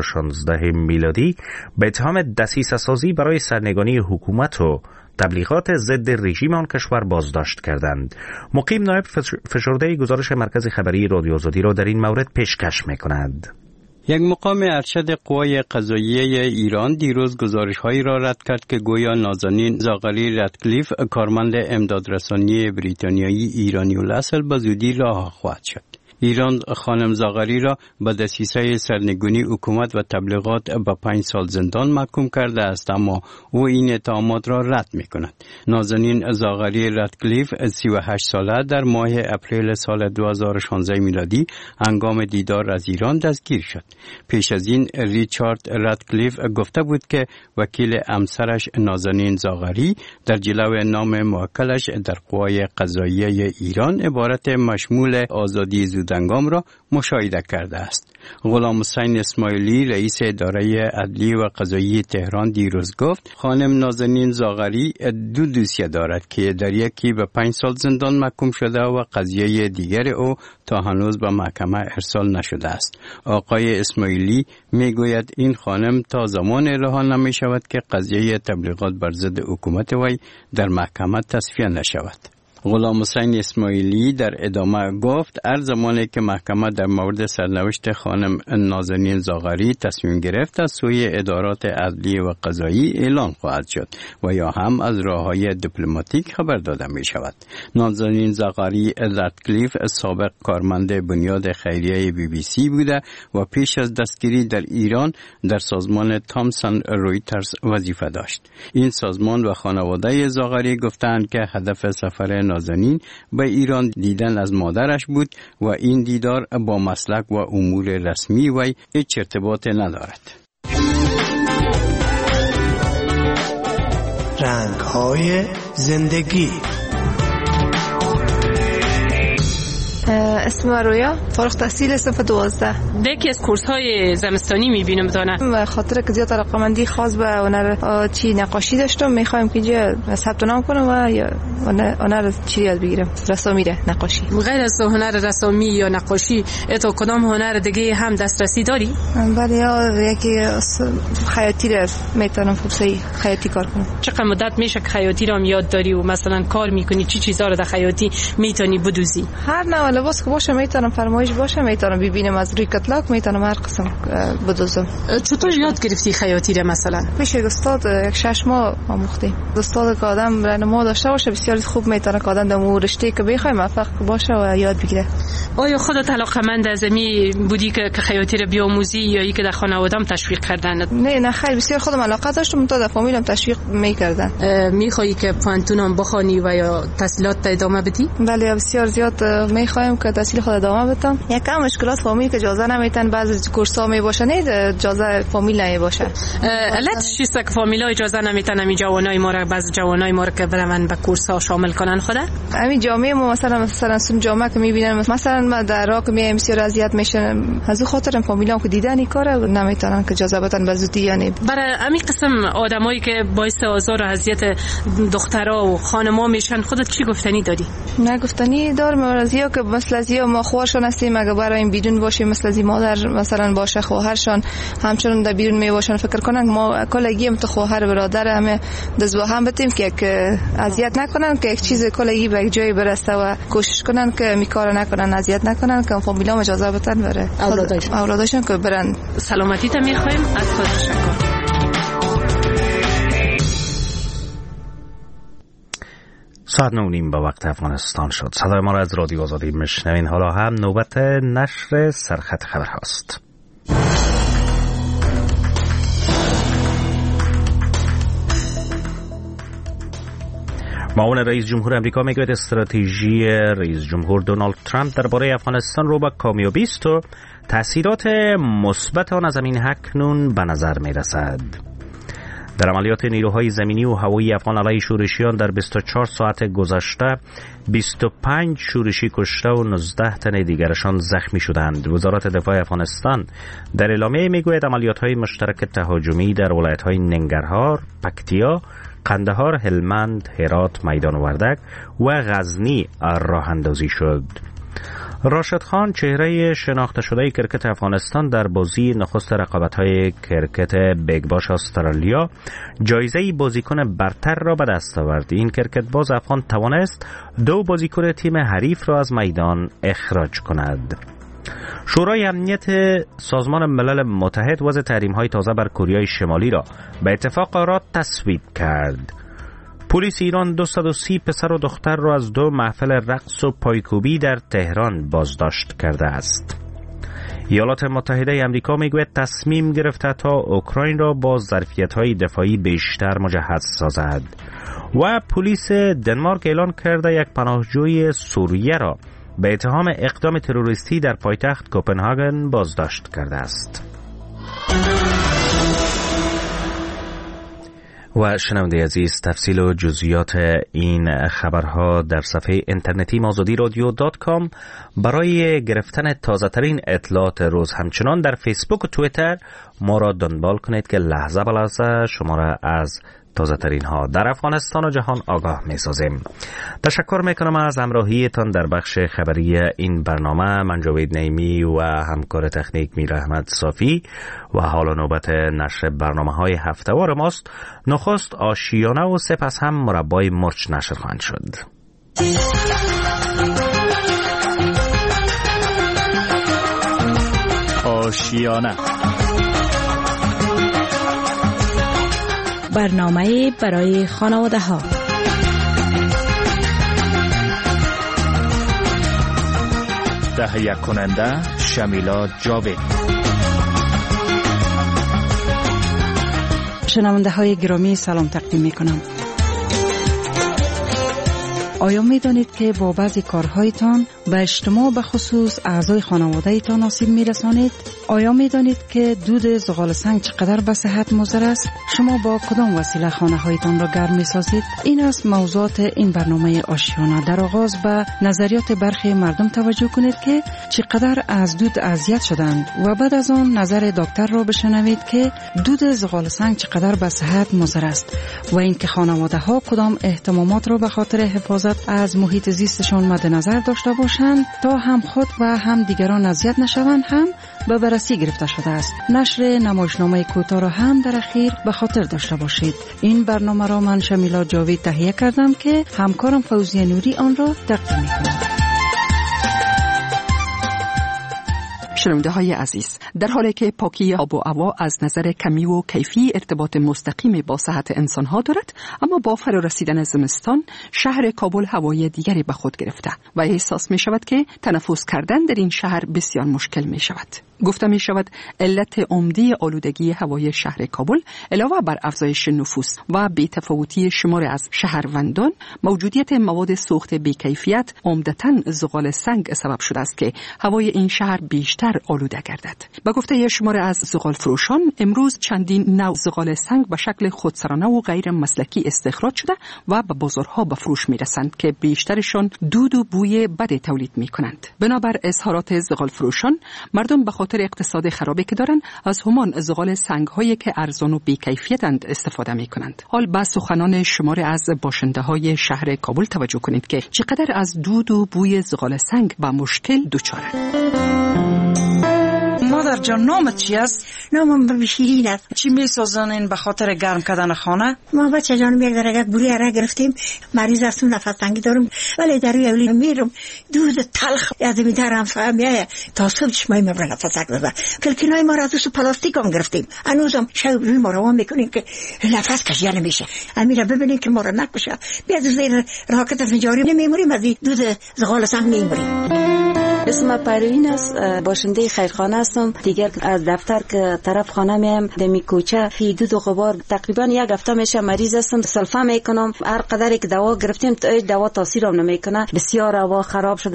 2016 میلادی به اتهام دسیسه‌سازی برای سرنگونی حکومت و تبلیغات ضد رژیم آن کشور بازداشت کردند. مقیم نایب فشرده گزارش مرکز خبری رادیو آزادی را در این مورد پیشکش می‌کند. یک مقام ارشد قوای قضاییه ایران دیروز گزارش‌هایی را رد کرد که گویا نازنین زاغری راتکلیف کارمند امدادرسانی بریتانیایی ایرانی الاصل به زودی رها خواهد شد. ایران خانم زاغری را به دسیسه سرنگونی حکومت و تبلیغات به 5 سال زندان محکوم کرده است، اما او این اتهامات را رد می‌کند. نازنین زاغری راتکلیف 38 ساله در ماه اپریل سال 2016 میلادی هنگام دیدار از ایران دستگیر شد. پیش از این ریچارد راتکلیف گفته بود که وکیل همسرش نازنین زاغری در جلو نام موکلش در قوای قضاییه ایران عبارت مشمول آزادی زودهنگام را مشاهده کرده است. غلام حسین اسماعیلی رئیس اداره عدلی و قضایی تهران دیروز گفت خانم نازنین زاغری دو دوسیه دارد که در یکی به 5 سال زندان محکوم شده و قضیه دیگر او تا هنوز به محکمه ارسال نشده است. آقای اسماعیلی میگوید این خانم تا زمان رها نمی شود که قضیه تبلیغات بر ضد حکومت وی در محکمه تصفیه نشود. غلام حسین اسماعیلی در ادامه گفت هر زمانی که محکمه در مورد سرنوشت خانم نازنین زاغری تصمیم گرفت از سوی ادارات عدلی و قضایی اعلان خواهد شد و یا هم از راه‌های دیپلماتیک خبر داده می شود. نازنین زاغری راتکلیف سابق کارمند بنیاد خیریه BBC بوده و پیش از دستگیری در ایران در سازمان تامسون رویترز وظیفه داشت. این سازمان و خانواده زاغری گفتند که هدف سفر نازنین به ایران دیدن از مادرش بود و این دیدار با مسلک و امور رسمی وی هیچ ارتباط ندارد. رنگ‌های زندگی. اسم رویا فارغ التحصیل صف 12. یکی از کورس‌های زمستانی می‌بینم دانه. خاطر که زیاد علاقه‌مندی خاص به هنر چی نقاشی داشتم، می‌خوایم که اینجا ثبت نام کنم و هنر چی یاد بگیرم. رسامی نقاشی. غیر از هنر رسامی یا نقاشی، تو کدام هنر دیگه هم دسترسی داری؟ بله، یکی خیاطی را میتونم فرصتی خیاطی کار کنم. چقدر مدت میشه که خیاطی را یاد داری و مثلا کار می‌کنی؟ چی چیزا رو در خیاطی میتونی بدوزی؟ هر نوع لباس که باشه میتونم، فرمایش باشه میتونم ببینم، از روی کتلاک میتونم هر قسم بدوزم. چطور یاد گرفتی خیاطی را مثلا؟ پیش استاد 6 ماه آموختیم. استاد که آدم راهنما داشته باشه بسیار خوب میتونه که آدم در رشته که بخواد موفق باشه و یاد بگیره. آیا خودت علاقه‌مند از می بودی که خیاطی را بیاموزی یا اینکه در خانواده‌ام تشویق کردن؟ نه خیر، بسیار خودم علاقه داشتم، تا در فامیلم تشویق میکردن. میخوایی که پانتونم بخوانی و یا تحصیلات ادامه بدی؟ بله بسیار زیاد میخوایم که تحصیل خود ادامه بدم. یکم مشکلات فامیل که اجازه نمیتن، بعضی کورس‌ها میباشن اجازه فامیل نمیباشه. علت چیست که فامیل‌ها اجازه نمیتن همین جوانای ما را، بعضی جوانای ما را که برن به کورس‌ها شامل کنن خدا؟ همین جامعه ما مثلا سون جامعه که میبینن، مثلا ما در راه که میایم بسیار اذیت میشن، از خاطر فامیلام که دیدن کاره نمیتونن که اجازه بدن به زودی. یعنی برای همین قسم آدمایی که باعث آزار و اذیت دخترها و خانم‌ها میشن، خودت چی گفتنی داری؟ نه گفتنی دارم، ازیا که مثل ازیا ما خواهرشان هستیم، اگه برای این بیرون باشیم مثل ازی مادر مثلا باشه خواهرشان همچنان در بیرون میباشن، فکر کنن ما کلگی هم تو خواهر برادر همه دست با هم بتیم که اذیت نکنن، که یک چیز کلگی به یک جای برسه و کوشش کنن که میکار نکنن، اذیت نکنن، که فامیلام اجازه بدن بره اولادشون که برن. سلامتی تا میخوایم. از خود تشکر. ساعت 9:30 به وقت افغانستان شد. صدای ما را از رادیو آزادی میشنوین. حالا هم نوبت نشر سرخط خبر هاست. معاون رئیس جمهور امریکا میگوید استراتژی رئیس جمهور دونالد ترامپ درباره افغانستان رو به کامیابی است و تأثیرات مثبت آن از همین اکنون به نظر میرسد. در عملیات نیروهای زمینی و هوایی افغان علیه شورشیان در 24 ساعت گذشته 25 شورشی کشته و 19 تن دیگرشان زخمی شدند. وزارت دفاع افغانستان در اعلامیه میگوید عملیات‌های مشترک تهاجمی در ولایت‌های ننگرهار، پکتیا، قندهار، هلمند، هرات، میدان وردک و غزنی راه اندازی شد. راشد خان، چهره شناخته شده کرکت افغانستان، در بازی نخست رقابت‌های کرکت بیگ باش استرالیا جایزه بازیکن برتر را به دست آورد. این کرکت باز افغان توانست 2 بازیکن تیم حریف را از میدان اخراج کند. شورای امنیت سازمان ملل متحد وضع تحریم‌های تازه بر کره شمالی را به اتفاق آراد تصویب کرد. پلیس ایران 230 پسر و دختر را از 2 محفل رقص و پایکوبی در تهران بازداشت کرده است. ایالات متحده آمریکا میگوید تصمیم گرفته تا اوکراین را با ظرفیت‌های دفاعی بیشتر مجهز سازد. و پلیس دنمارک اعلان کرده یک پناهجوی سوریه را به اتهام اقدام تروریستی در پایتخت کوپنهاگن بازداشت کرده است. و شنونده عزیز، تفصیل و جزئیات این خبرها در صفحه اینترنتی azadiradio.com. برای گرفتن تازه ترین اطلاعات روز همچنان در فیسبوک و توییتر ما را دنبال کنید که لحظه به لحظه شما را از تازه ترین ها در افغانستان و جهان آگاه می سازیم. تشکر می کنم از همراهیتان در بخش خبری این برنامه. من جاوید نعیمی و همکار تکنیک میر احمد صافی. و حالا نوبت نشر برنامه های هفته‌وار ماست. نخست آشیانه و سپس هم مربای مرچ نشر خواهند شد. آشیانه، برنامه برای خانواده ها. تهیه کننده شمیلا جاوید. شنونده های گرامی سلام تقدیم می کنم. آیا می دانید که با بعضی کارهایتان به اجتماع به خصوص اعضای خانواده ایتان آسیب می رسانید؟ آیا می دانید که دود زغال سنگ چقدر به صحت مضر است؟ شما با کدام وسیله خانه هایتان را گرم می سازید؟ این است موضوعات این برنامه آشیانه. در آغاز به نظریات برخی مردم توجه کنید که چقدر از دود اذیت شدند و بعد از آن نظر دکتر را بشنوید که دود زغال سنگ چقدر به صحت مضر است و اینکه خانواده ها کدام اهتمامات را به خاطر حفاظت از محیط زیستشان مد نظر داشته باشند تا هم خود و هم دیگران اذیت نشوند هم به بررسی گرفته شده است. نشر نمایشنامه کوتاه را هم در اخیر به خاطر داشته باشید. این برنامه را من شمیلا جاوید تهیه کردم که همکارم فوزیه نوری آن را تقدیم می‌کند. شنونده های عزیز، در حالی که پاکی آب و هوا از نظر کمی و کیفی ارتباط مستقیم با صحت انسان ها دارد، اما با فرارسیدن زمستان شهر کابل هوای دیگری به خود گرفته و احساس می شود که تنفس کردن در این شهر بسیار مشکل می شود. گفته می شود علت عمده آلودگی هوای شهر کابل علاوه بر افزایش نفوس و بی‌تفاوتی شمار از شهروندان، موجودیت مواد سوخت بی‌کیفیت عمدتاً زغال سنگ سبب شده است که هوای این شهر بیشتر آلوده گردد. به گفته شمار از زغال فروشان، امروز چندین نوع زغال سنگ به شکل خودسرانه و غیر مسلکی استخراج شده و به بازارها به فروش می‌رسند که بیشترشان دود و بوی بد تولید می‌کنند. بنابر اظهارات زغال فروشان، مردم به خاطر اقتصاد خرابی که دارند از همان زغال سنگ‌هایی که ارزان و بی‌کیفیتند استفاده می‌کنند. حال به سخنان شمار از باشنده‌های شهر کابل توجه کنید که چقدر از دود و بوی زغال سنگ با مشکل دچارند. مادر جان، نامت چی است؟ نامم شیرین است. چی می‌سازانین به خاطر گرم کردن خانه؟ ما بچه جانم یک درجه بوری اره گرفتیم، مریض هستم، نفس تنگی دارم، ولی در روی اولی میرم دود تلخ از میدارم فهمیه تا صبح چشمای ما نفس تنگ بزنه. کلکنای ما را از پلاستیک هم گرفتیم، هنوزم شب روی ما روان میکنیم که نفس کشیده نمیشه. امیره ببینید که ما را نکشه، بیاد زیر راکت فنجاری نمیموریم، از دود زغال سنگ میموریم. اسم پروین است، باشنده خیرخانه هستم. دیگر از دفتر که طرف خانه میام دمی کوچه فی دود و غبار تقریبا یک هفته میشه مریض هستم. سلفه میکنم، هر قدری که دوا گرفتیم دوا تاثیرم نمیکنه، بسیار هوا خراب شده.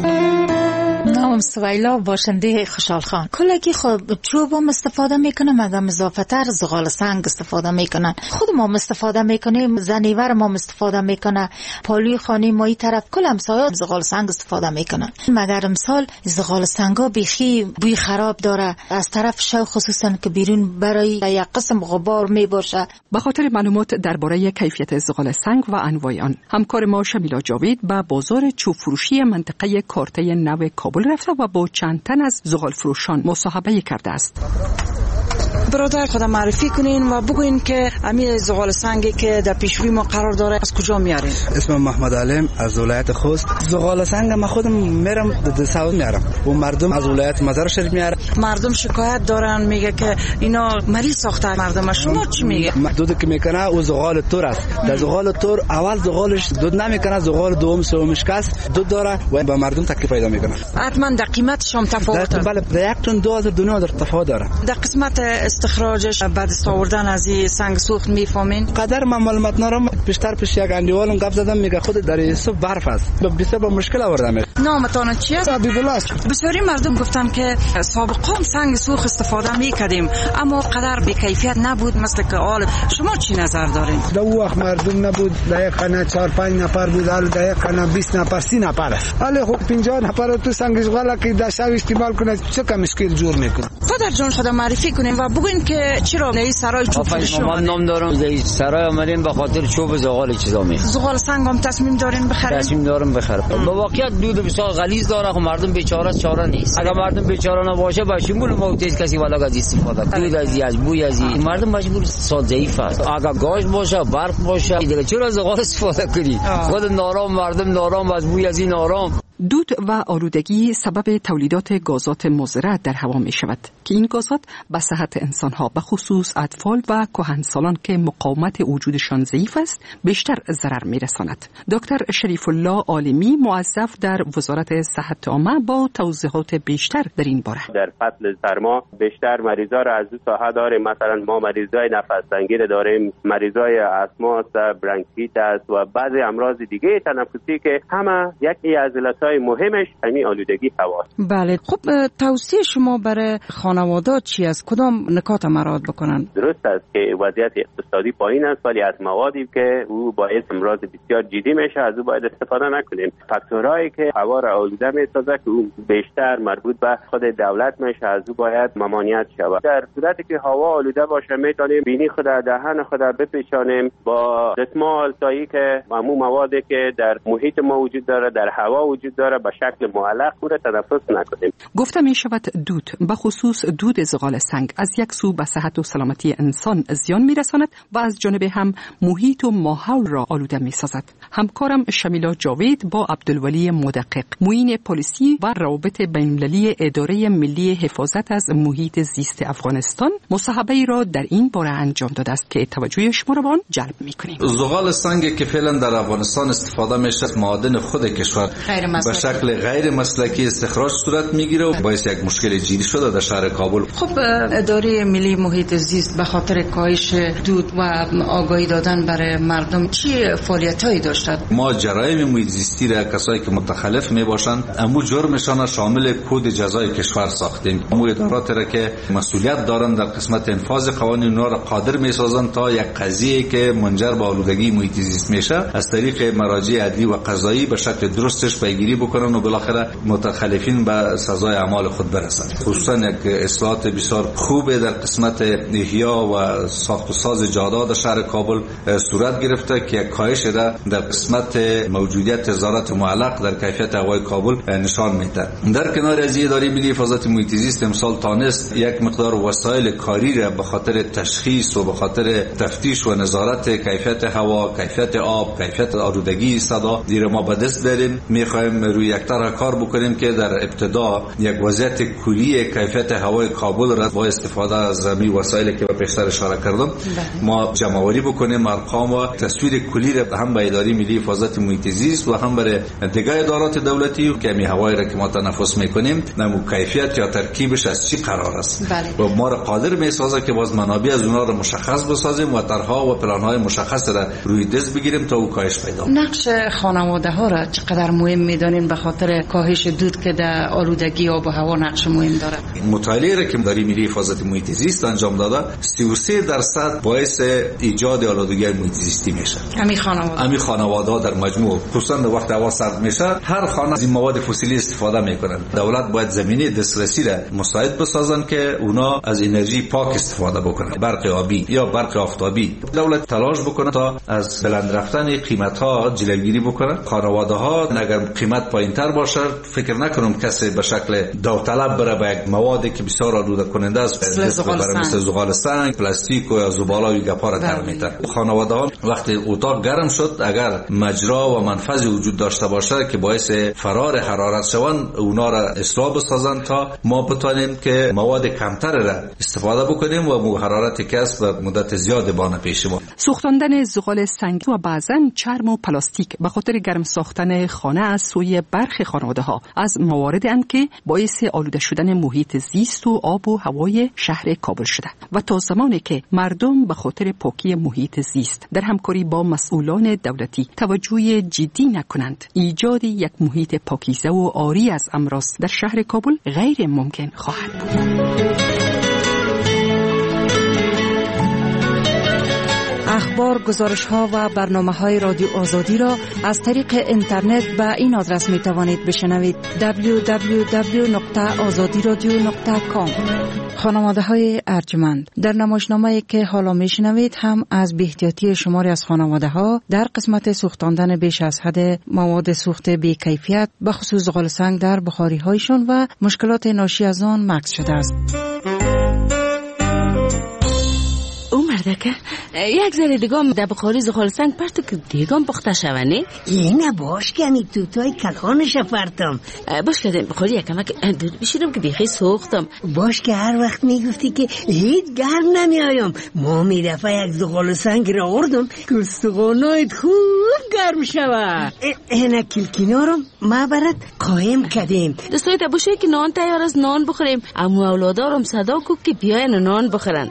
نام سویلا، باشنده خوشحال خان. کلگی خود چوب هم استفاده میکنم، اگم اضافه تر زغال سنگ استفاده میکنن. خود ما استفاده میکنیم، زنیور ما استفاده میکنه، پالوی خانه ما این طرف کل همسایه زغال سنگ استفاده میکنن. مگر امسال زغال سنگا بیخی بوی خراب داره، از طرف شو خصوصا که بیرون برای یک قسم غبار میباشه. به خاطر معلومات درباره کیفیت زغال سنگ و انواع آن، همکار ما شمیلا جاوید به بازار چوب فروشی منطقه کارته نو کابل رفته و با چند تن از زغال فروشان مصاحبه کرده است. برادر خودم معرفی کنین و بگوین که امیر زغال سنگی که در پیشروی ما قرار داره از کجا میارین؟ اسمم محمد علیم از ولایت خوست. زغال سنگ ما خودم میرم دساو میارم و مردم از ولایت مزار شریف میارن. مردم شکایت دارن، میگه که اینا مریض ساخته مردم. شما چی میگه؟ دود که میکنه او زغال تور است. در زغال تور اول زغالش دود نمیکنه، زغال دوم سومش کس دود داره و به مردم تکلیف پیدا میکنه. حتما در قیمتش هم تفاوت داره. بله، در یک تن 2000 تفاوت داره. در قسمت استخراجش بعد از آوردن از این سنگ سوخت میفهمین؟ قدر من معلومات ندارم. پیشتر پیش یک اندیوالم گپ زدم، میگه خود در صبح برف است، بسیار مشکل آوردم. نامتان چیه؟ حبیب الله است. بسیاری مردم گفتن که سابقا سنگ سوخت استفاده میکردیم اما قدر به کیفیت نبود مثل که حال. شما چی نظر دارین؟ در وقت مردم نبود، در یک خانه 4-5 نفر بود، حالا در یک خانه 20 نفر 30 نفر است. حالا خب 50 نفر تو سنگ زغال که در شب استعمال کنه چه کم مشکل جور میکنه. پدر جان خدا معرفی کنین و بگوین که چرا نه سرای چوب فروشی من نام دارم زی سرای آمدیم به خاطر چوب زغال چیزا می. زغال سنگ هم تصمیم دارین بخرین؟ تصمیم دارم بخرم. با واقعیت دود بسیار غلیظ داره، خب مردم بیچاره چاره نیست. اگر مردم بیچاره نباشه با شمول موت کسی والا از استفاده کنه. دود از بوی از مردم مجبور ساد ضعیف است. اگر گاز باشه برف باشه دیگه چرا زغال استفاده کنی؟ خود نارام مردم نارام از بوی از این نارام. دود و آلودگی سبب تولیدات گازات مضر در هوا می شود که این گازات به صحت انسانها به خصوص اطفال و کهنسالان که مقاومت وجودشان ضعیف است بیشتر ضرر می رساند. دکتر شریف الله عالمی موظف در وزارت صحت عامه با توضیحات بیشتر در این باره. در فصل سرما بیشتر مریضا را از دو ساحه داریم، مثلا ما مریضای نفس تنگی داریم، مریضای استما است، برانکیت است و بعضی امراض دیگه تنفسی که همه یکی از علتهای مهمش همین آلودگی هواست. بله، خب توصیه شما برای خانواده‌ها چی است؟ کدام نکات مراعات بکنن؟ درست است که وضعیت اقتصادی پایین است ولی از موادی که او باعث امراض بسیار جدی میشه از او باید استفاده نکنیم. فاکتورهایی که هوا را آلوده میسازه که او بیشتر مربوط به خود دولت میشه از او باید ممانعت شود. در صورتی که هوا آلوده باشه میتونیم بینی خود دهن خود بپیچانیم با دستمال تایی که معمول موادی که در محیط ما وجود داره در هوا وجود داره به شکل معلق او را تنفس نکنیم. گفته می شود دود به خصوص دود زغال سنگ از یک سو به صحت و سلامتی انسان زیان می رساند و از جانب هم محیط و ماحول را آلوده می سازد. همکارم شمیلا جاوید با عبدالولی مدقق معین پلیسی و روابط بین‌المللی اداره ملی حفاظت از محیط زیست افغانستان مصاحبه را در این باره انجام داده است که توجه شما را به آن جلب می کنیم. زغال سنگ که فعلا در افغانستان استفاده میشه معادن خود کشور به شکل غیر مسلکی استخراج صورت میگیره و باعث یک مشکل جدی شده در شهر کابل. خب اداره ملی محیط زیست به خاطر کاهش دود و آگاهی دادن برای مردم چی فعالیتایی داشتند؟ ما جرایم محیط زیستی را کسایی که متخلف می باشند امو جرمشان شامل کد جزای کشور ساختیم. امو ادارات را که مسئولیت دارند در قسمت انفاذ قوانین اونا را قادر می سازند تا یک قضیه که منجر به آلودگی محیط زیست میشه از طریق مراجع عدلی و قضایی به شکل درستش پیگیری بکنن و بالاخره متخلفین به سزای اعمال خود برسند. خصوصا یک اصلاحات بسیار خوبه در قسمت احیا و ساخت و ساز جاده‌ها در شهر کابل صورت گرفته که یک کاهش را در قسمت موجودیت تظاهرات معلق در کیفیت هوای کابل نشان میده. در کنار از اداره ملی حفاظت محیط زیست امسال تانست یک مقدار وسایل کاری را به خاطر تشخیص و به خاطر تفتیش و نظارت کیفیت هوا، کیفیت آب، کیفیت آلودگی صدا دیر ما به دست بیاریم. میخوایم روی یک طرح کار بکنیم که در ابتدا یک وضعیت کلی کیفیت هوای کابل را با استفاده از می وسایلی که به پیشتر اشاره کردم ما جمع‌آوری بکنیم، ارقام و تصویر کلی را هم به اداره ملی حفاظت محیط زیست و هم برای دیگر ادارات دولتی که می هوایی را که ما تنفس میکنیم نمو کیفیت یا ترکیبش از چی قرار است و ما را قادر میسازه که باز منابع از اونها را مشخص بسازیم و طرح‌ها و پلان‌های مشخص را روی دست بگیریم تا او کاهش پیدا. نقش خانواده‌ها را چقدر مهم می‌دانین به خاطر کاهش دود که در آلودگی آب و هوا نقش مهم داره؟ مطالعه را که اداره ملی حفاظت محیط زیست انجام داده 33% باعث ایجاد آلودگی محیط زیستی میشه. همین خانواده‌ها در مجموع خصوصا در وقت هوا سرد میشه هر خانه از این مواد فسیلی استفاده میکنن. دولت باید زمینه دسترسی را مساعد بسازن که اونا از انرژی پاک استفاده بکنن، برق آبی یا برق آفتابی. دولت تلاش بکنه تا از بلند رفتن قیمت‌ها جلوگیری بکنه. خانواده‌ها اگر قیمت پایین‌تر باشه فکر نکنم کسی به شکل داوطلب بره به یک موادی که بسیار آلوده کننده است مثل زغال سنگ، پلاستیک و زباله و گپا را ترمیته. خانواده‌ها وقتی اتاق گرم شد اگر مجرا و منفذ وجود داشته باشه که باعث فرار حرارت شوند اونا را اصلاح بسازن تا ما بتونیم که مواد کمتر را استفاده بکنیم و حرارت کسب و مدت زیاد بانه پیش ما. سوختاندن زغال سنگ و بعضاً چرم و پلاستیک به خاطر گرم ساختن خانه از سوی برخی خانواده‌ها از مواردی اند که باعث آلوده شدن محیط زیست و آب و هوای شهر کابل شده و تا زمانی که مردم به خاطر پاکی محیط زیست در همکاری با مسئولان دولتی توجه جدی نکنند ایجاد یک محیط پاکیزه و عاری از امراض در شهر کابل غیر ممکن خواهد بود. اخبار، گزارش‌ها و برنامه‌های رادیو آزادی را از طریق اینترنت به این آدرس می‌توانید بشنوید: www.azadiradio.com. خانواده‌های ارجمند. در نمایشنامه‌ای که حالا می‌شنوید هم از بی‌احتیاطی شماری از خانواده‌ها در قسمت سوختاندن بیش از حد مواد سوخت بی‌کیفیت به خصوص زغال سنگ در بخاری‌هایشان و مشکلات ناشی از آن مکث شده است. مردکه یک ذره دیگه در بخاری زغال سنگ پرتو که دیگه پخته شونه اینه باش که همی توتای کلخانش پرتم باش که بخاری یکمک دود بشیرم که دیگه سوختم باش که هر وقت میگفتی که هیچ گرم نمیایم ما میدفعه یک زغال سنگ را آوردم که استخوانایت خوب گرم شوه اینه کلکینا رو ما برات قایم کردیم دستایت باشه که نان تیار از نان بخوریم اما اولادارم صدا کو که بیاین نان بخورن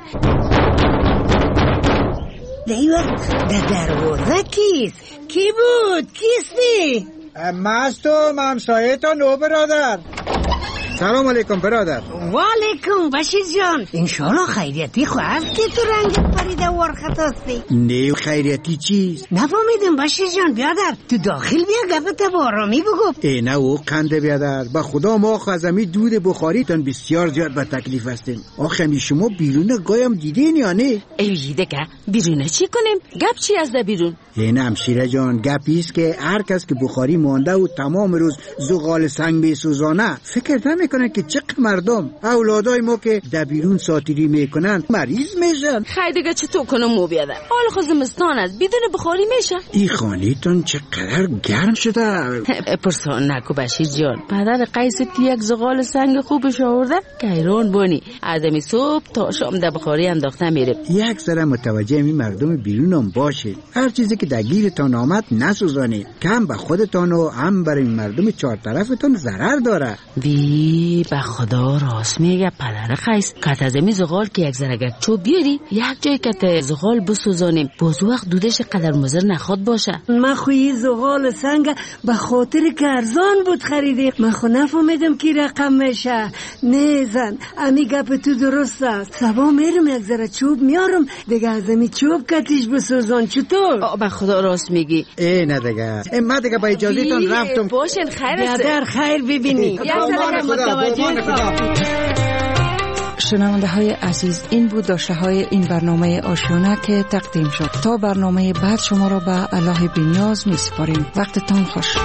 دیوه در دروازه کیست؟ کی بود؟ کیستی؟ مستو ممسایه تا نو برادر. سلام علیکم برادر. و علیکم بشیر جان. انشالله خیریتی خو هست که تو رنگت پریده ورخت هستی. نه خیریتی چیست؟ نفهمیدم بشیر جان بیادر تو داخل بیا گفت با آرامی بگو. نه او قنده بیادر با خدا ما خزمی دود بخاری تن بسیار زیاد به تکلیف هستیم. آخه می شما بیرون گایم دیدین یا نه؟ دیده که بیرونه چی کنیم؟ گپ چی از ده بیرون؟ نه همشیره جان گپیست که هر کس که بخاری مانده و تمام روز زغال سنگ میسوزانه فکر نمیکنن که چه مردم اولادای ما که در بیرون ساتیری میکنن مریض میشن. خیلی دیگه دیگه چطور کنم مو بیادر؟ حال خود زمستان است، بدون بخاری میشه. این خانیتون چقدر گرم شده. پرسان نکو بشیر جان، پدر قیس یک زغال سنگ خوبش آورده که ایران بانی آدمی صبح تا شام در بخاری انداخته میره. یک ذره متوجه می مردم بیرونم باشه، هر چیزی که دگیرتان آمد نسوزانید، کم به خودتان و هم برای مردم چهار طرفتان ضرر داره. بی به خدا راست میگه پدر قیس، کت از می زغال که یک ذره چوب بیاری یک جای کت زغال بسوزانیم، باز وقت دودش قدر مضر نخواد باشه. من خوی زغال سنگ به خاطر که ارزان بود خریدیم، من خو نفهمیدم کی رقم میشه. نه زن، امی گپ تو درست است. سبا میرم یک ذره چوب میارم دیگه، از امی چوب کتیش بسوزان. چطور؟ به خدا راست میگی. نه دیگه من دیگه با اجازهتون رفتم. باشین خیر است. در خیر ببینی. یک ذره متوجه. شنونده های عزیز، این بود داشته های این برنامه آشیانه که تقدیم شد. تا برنامه بعد شما را به الله بی‌نیاز می سپاریم. وقتتان خوش.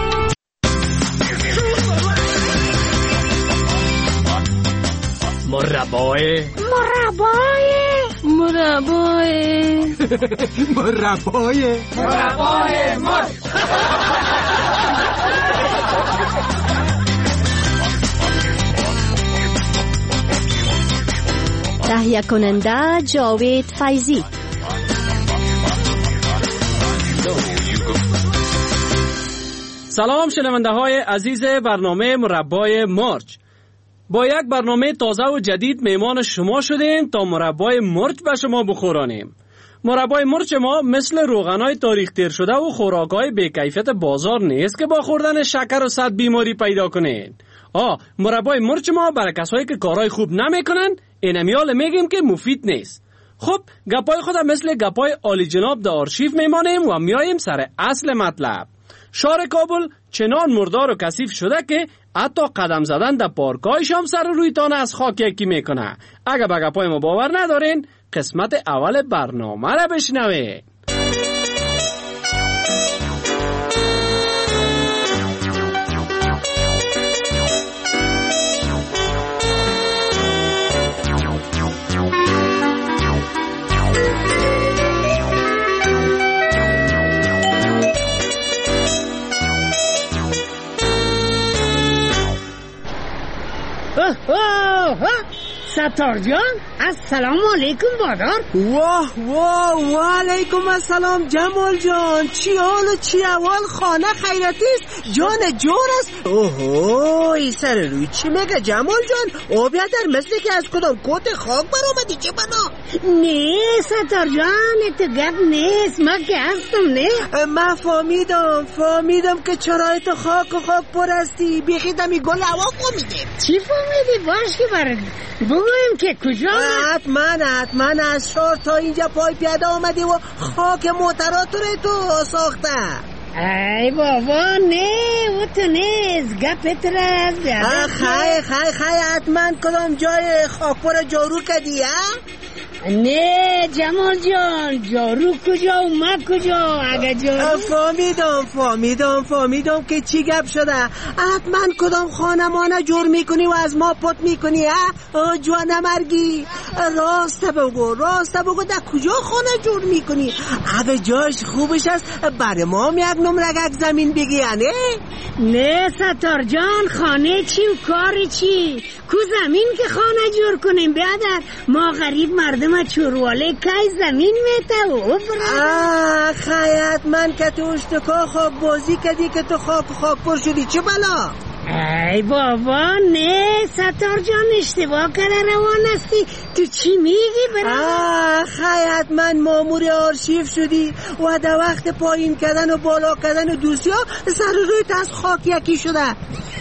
مربای تهیه کننده جاوید فیضی. سلام شنونده های عزیز برنامه مربای مرچ. با یک برنامه تازه و جدید میمان شما شدیم تا مربای مرچ به شما بخورانیم. مربای مرچ ما مثل روغنای تاریخ تیر شده و خوراکای بی‌کیفیت بازار نیست که با خوردن شکر و صد بیماری پیدا کنین. مربای مرچ ما برای کسایی که کارهای خوب نمیکنن اینمیال میگیم که مفید نیست. خب گپای خودم مثل گپای عالی جناب در آرشیو میمانیم و میاییم سر اصل مطلب. شهر کابل چنان مردار و کثیف شده که حتی قدم زدن در پارکایش هم سر روی تانه از خاک یکی میکنه. اگه به گپای ما باور ندارین قسمت اول برنامه را بشنوید. ستار جان، السلام علیکم بادار. واه علیکم السلام جمال جان. چی حال و چی احوال؟ خانه خیرتی است؟ جان جور است؟ اوهو این سر روی چی میگه جمال جان؟ آبیا در مثل که از کدام کوت خاک برآمدی چه بنا؟ نه ستار جان تو گپ نیست، من که هستم. نه من فهمیدم که چرای تو خاک و خاک پرستی بیخیدمی گل هوا فهمیده. چی فهمیدی؟ باش که برد بگویم که کجا؟ حتما از شهر تا اینجا پای پیاده آمدی و خاک موترات رو تو ساخته. ای بابا نه او تو نیست گپت را خیلی حتما کدام جای خاک پر جارو کردی نه جمال جان، جارو کجا و ما کجا؟ اگه جارو فهمیدم که چی گپ شده. حتما کدام خانمانه جور میکنی و از ما پت میکنی جوانه مرگی. راست بگو در کجا خانه جور میکنی؟ اگه جاش خوبش است برای ما یک نمرگک زمین بگی نه ستار جان، خانه چی و کاری چی؟ کو زمین که خانه جور کنیم بیادر؟ ما غریب مردم چورواله کای زمین میته و خیات من که تو اشتکا خاک بازی کردی که تو خاک پر شدی چه بلا؟ ای بابا نه ستار جان، اشتباه کرده روان هستی. تو چی میگی برای؟ خیات من مامور آرشیو شدی و در وقت پایین کردن و بالا کردن دوستی ها سر روی از خاک یکی شده.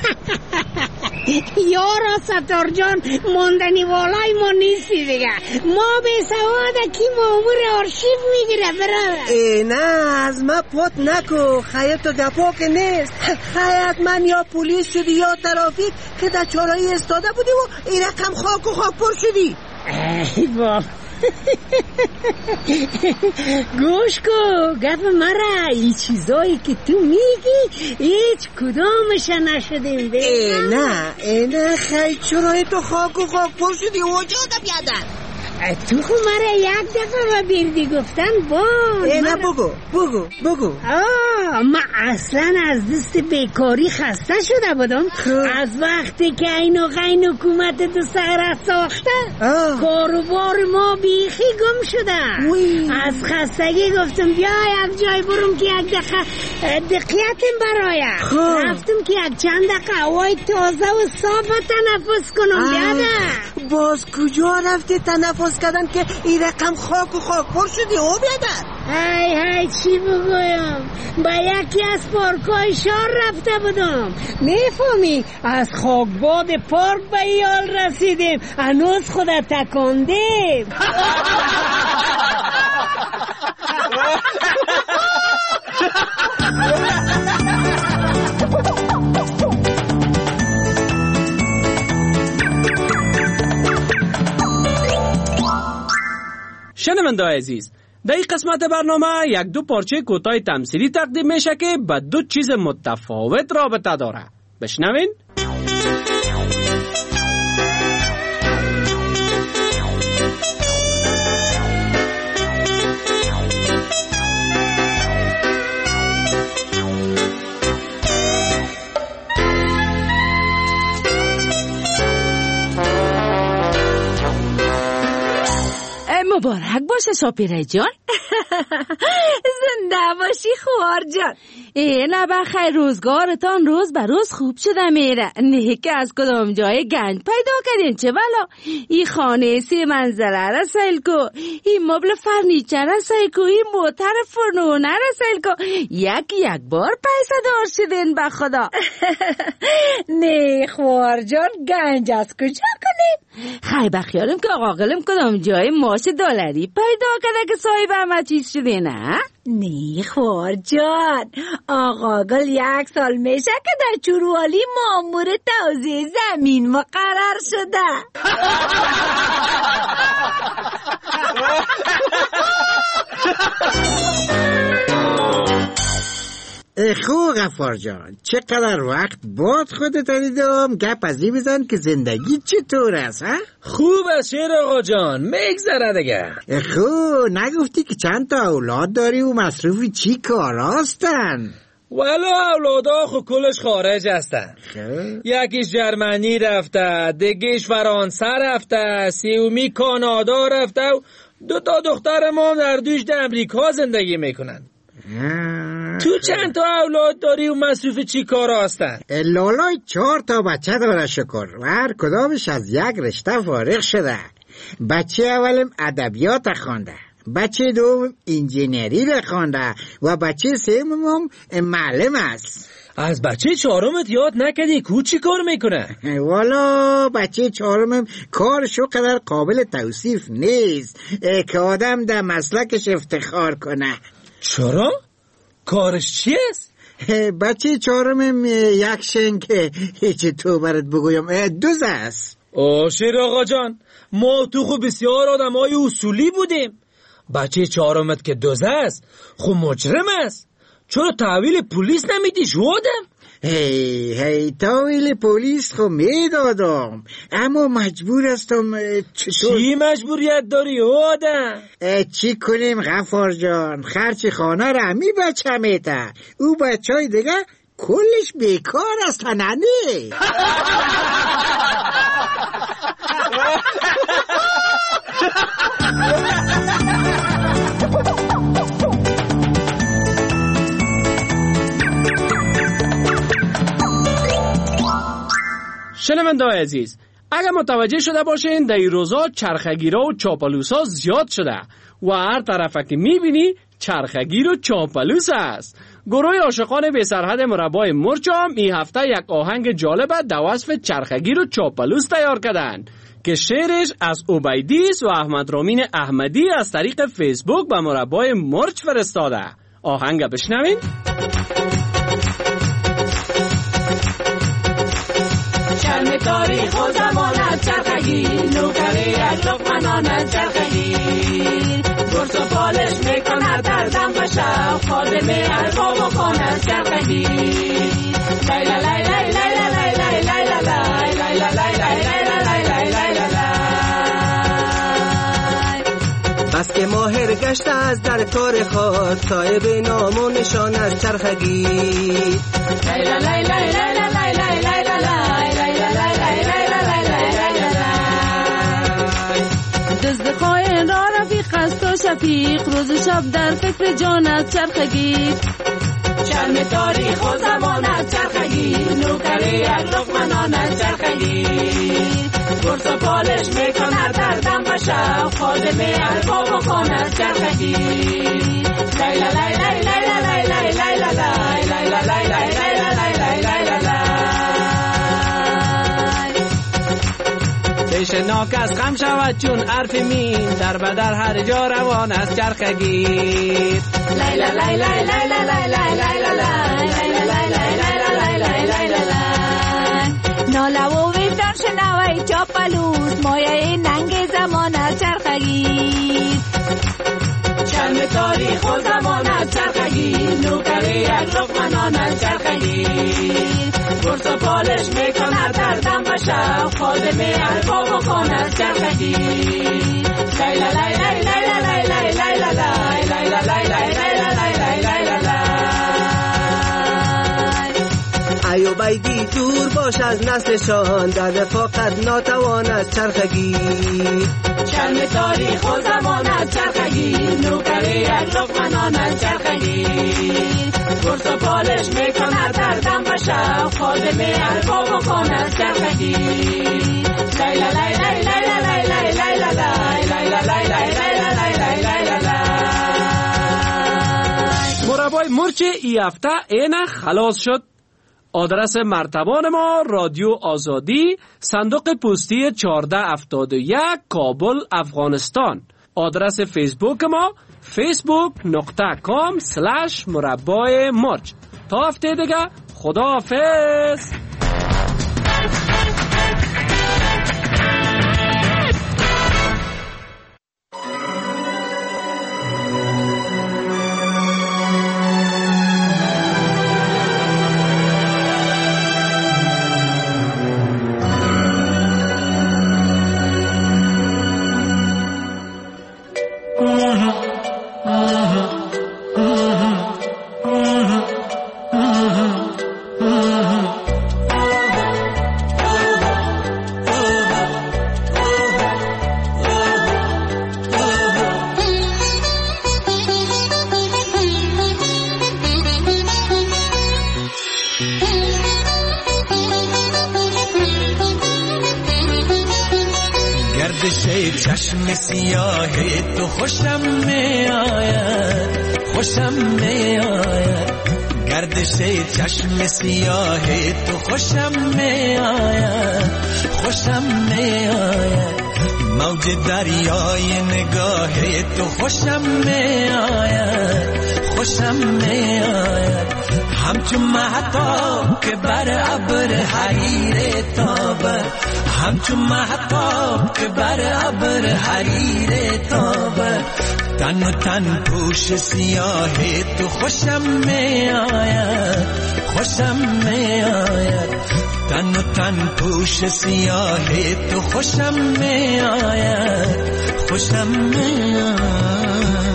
یارا ستار جان، ماندنی والای ما نیستی دیگه. ما به سواده کی مامور آرشیو میگیره برای؟ نه از ما پت نکو. خیات تو گپا که نیست. خیات من یا پولیس شدی یا ترافیک که در چارایی استاده بودی و این رقم خاک و خاک پر شدی. ای بابا گوش کو گپ مرا، این چیزایی که تو میگی هیچ کدامش نشدیم. نه خیلی چرای تو خاک و خاک پر شدی و جاده بیادر. تو خو مرا یک دفعه و بیردی گفتن نه بگو ما اصلا از دست بیکاری خسته شده بودم. از وقتی که این و غین حکومت دو سر ساخته کاروبار ما بیخی گم شده. از خستگی گفتم بیا یک جای برم که یک دقیقتیم برایم. رفتم که یک چند دقیقه هوای تازه و صاف تنفس کنم. بیادر باز کجا رفتی تنفس کردن که این رقم خاک و خاکبار شدی؟ بیادر های چی بگویم؟ با یکی از پارکای شهر رفته بودم. میفهمی از خاکباد پارک به ایال رسیدیم. هنوز خودت تکندیم. شنونده‌های عزیز، در این قسمت برنامه یک دو پارچه کوتاه تمثیلی تقدیم میشه که با دو چیز متفاوت رابطه داره. بشنوین. مبارک باشه ساپیره جان. زنده باشی خوار جان. نه بخیر، روزگارتان روز به روز خوب شده میره. نه که از کدام جای گنج پیدا کردین چه بلا. این خانه 3 منزله را سیل کو، این مبل فرنیچر را سیل کو، این موتر فرنونه را سیل کو. یک بار پیسه دار شدین به خدا. نه خوار جان، گنج از کجا کنیم؟ خیلی بخیارم که آقا قلم کدام جای ماش دلاری پیدا کرده که صاحب همه چیز شده. نه خوار جان، آقا گل 1 سال میشه که در چوروالی مامور توزیع زمین مقرر شده. خو غفار جان، چقدر وقت بعد خودت دیدم. گپ از این بزن که زندگی چطور است؟ خوب است شیر آقا جان، میگذره دیگه. خو نگفتی که چند تا اولاد داری و مصروفی چی کار هستن؟ والا اولادا خو کلش خارج هستن. یکیش جرمنی رفته، دیگهش فرانسه رفته، سیومی کانادا رفته و 2 تا دختر ما در دوش در امریکا زندگی میکنن. تو چند تا اولاد داری و مصروف چی کار هستن؟ لالای 4 تا بچه داره شکر و هر کدامش از یک رشته فارغ شده. بچه اولم ادبیات خونده، بچه دوم انجینری خونده و بچه سومم معلم است. از بچه 4مت یاد نکردی کو چی کار میکنه؟ والا بچه 4مم کارشو قدر قابل توصیف نیست که آدم در مسلکش افتخار کنه. چرا؟ کارش چی است؟ بچه 4مم یک شنگ هیچ تو برات بگویم دوز است. شیر آقا جان، ما تو خو بسیار آدمای اصولی بودیم. بچه 4مت که دوزه است خو مجرم است. چرا تحویل پلیس نمیدی شودم؟ هی تحویل پلیس خو میدادم، اما مجبور هستم. چی مجبوریت داری آدم؟ چی کنیم غفار جان، خرچ خانه را می بچه میته، او بچه های دیگه کلش بیکار است. نه شنونده‌های عزیز، اگر متوجه شده باشین در این روزا چرخگیرا و چاپلوسا زیاد شده و هر طرفه که میبینی چرخگیر و چاپلوس است. گروه عاشقان بی سرحد مربای مرچ هم این هفته یک آهنگ جالب در وصف چرخگیر و چاپلوس تیار کردن که شعرش از عبیدی است و احمد رامین احمدی از طریق فیسبوک به مربای مرچ فرستاده. آهنگ بشنوین. شرم تاریخ و زمان از چرخگیر، نوکری از لقمنان از چرخگیر، گرس و پالش میکنه در دم و شب، خادم ارباب و خان از چرخگیر. لیلا لیلا لیلا لیلا لیلا لیلا لیلا لیلا لیلا لیلا لیلا. که ماهر گشته از در کار خود صاحب نام و نشان از چرخگی لیلا لیلا لیلا لیلا لیلا دزد خائن را رفیق است و شفیق روز شب در فکر جان از چرخگی شرم تاریخ و زمان از چرخگی نوکری یک لقمه نان از چرخگی گرس و پالش میکند در دم و شب خادم ارباب و خان از چرخگی لیلا لیلا لیلا لیلا لیلا لیلا لیلا لیلا پیش ناک از غم شود چون حرف مین در بدر هر جا روان از چرخگیر لیلا لیلا لیلا لیلا لیلا ناله و ویفتر شنوی چاپلوس مایه ننگ زمان از چرخگیر شرم تاریخ و زمان از چرخگیر نوکری یک لقمه نان از چرخگیر گرس و پالش میکند در دم و شب خادم ارباب و خان از چرخگیر لیلا لیلا لیلا لیلا لیلا لیلا لیلا ایو بیگی دور باش از نسلشان در رفاقت ناتوان از چرخگی شرم تاریخ و زمان از چرخگی نوکری یک لقمه نان از چرخگی گرس و پالش میکند در دم و شب خادم ارباب و خان از چرخگی لیلا لیلا لیلا لیلا لیلا لیلا لیلا مربای مرچ ای هفته اینه خلاص شد. آدرس مرتبان ما رادیو آزادی صندوق پستی 1471 کابل افغانستان. آدرس فیسبوک ما facebook.com/مربای مرچ. تا هفته دیگه خداحافظ. چشم سیاه تو خوشم می آید، خوشم می آید. گردش چشم سیاه تو خوشم می آید، خوشم می آید. موج دریای نگاه تو خوشم می آید، خوشم می آید. همچون مهتاب که بر ابر حریر تابه، همچون مهتاب که بر ابر حریر تابه. تن و تن پوش سیاه تو خوشم می آید، خوشم می آید. تن و تن پوش سیاه تو خوشم می آید، خوشم می آید.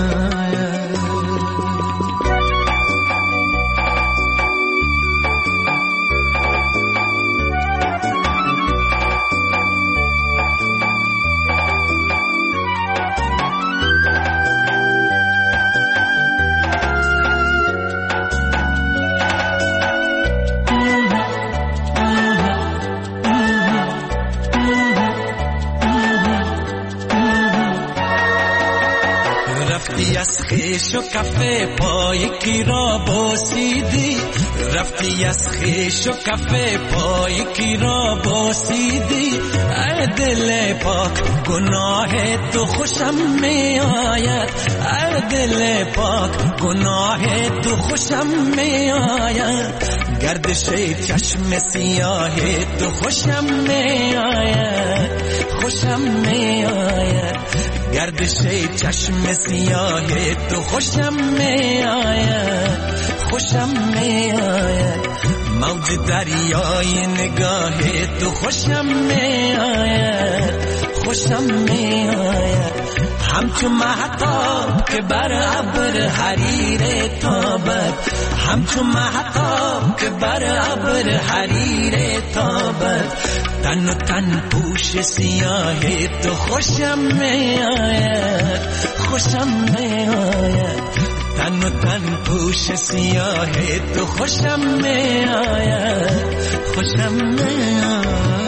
خیش و کفه پای کی را بوسیدی، رفتی از خیش و کفه پای کی را بوسیدی. ای دل پاک گناه تو خوشم می آید، ای دل پاک گناه تو خوشم می آید. گردش چشم سیاه تو خوشم می آید، خوشم می آید. گردش چشم سیاه تو خوشم می آید، خوشم می آید. موج دریای نگاه تو خوشم می آید، خوشم می آید. همچو مهتاب که بر ابر حریر تابد همچو مهتاب که بر ابر حریر تابد تن و تن پوش سیاه تو خوشم می آید خوشم می آید تن و تن پوش سیاه تو خوشم می آید خوشم می آید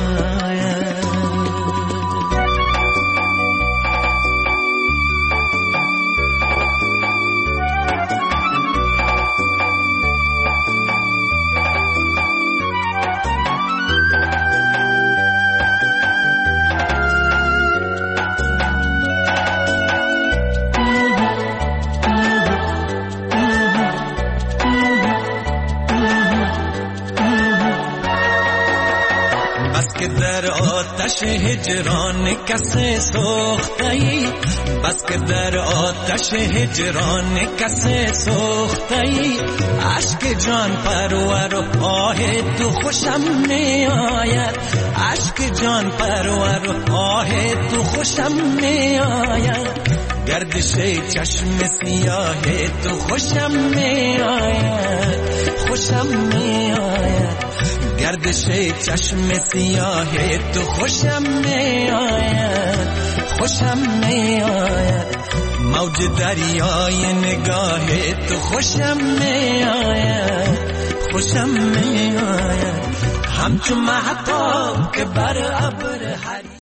آتش هجران کسی سوخته‌ای بس که در آتش هجران کسی سوخته‌ای عشق جان پرور و آه تو خوشم می آید عشق جان پرور و آه تو خوشم می آید گردش چشم سیاه تو خوشم می آید خوشم می آید گردش چشم سیاه تو خوشم می آید خوشم می آید موج دریای نگاه تو خوشم می آید خوشم می آید همچو مهتاب که بر ابر حریر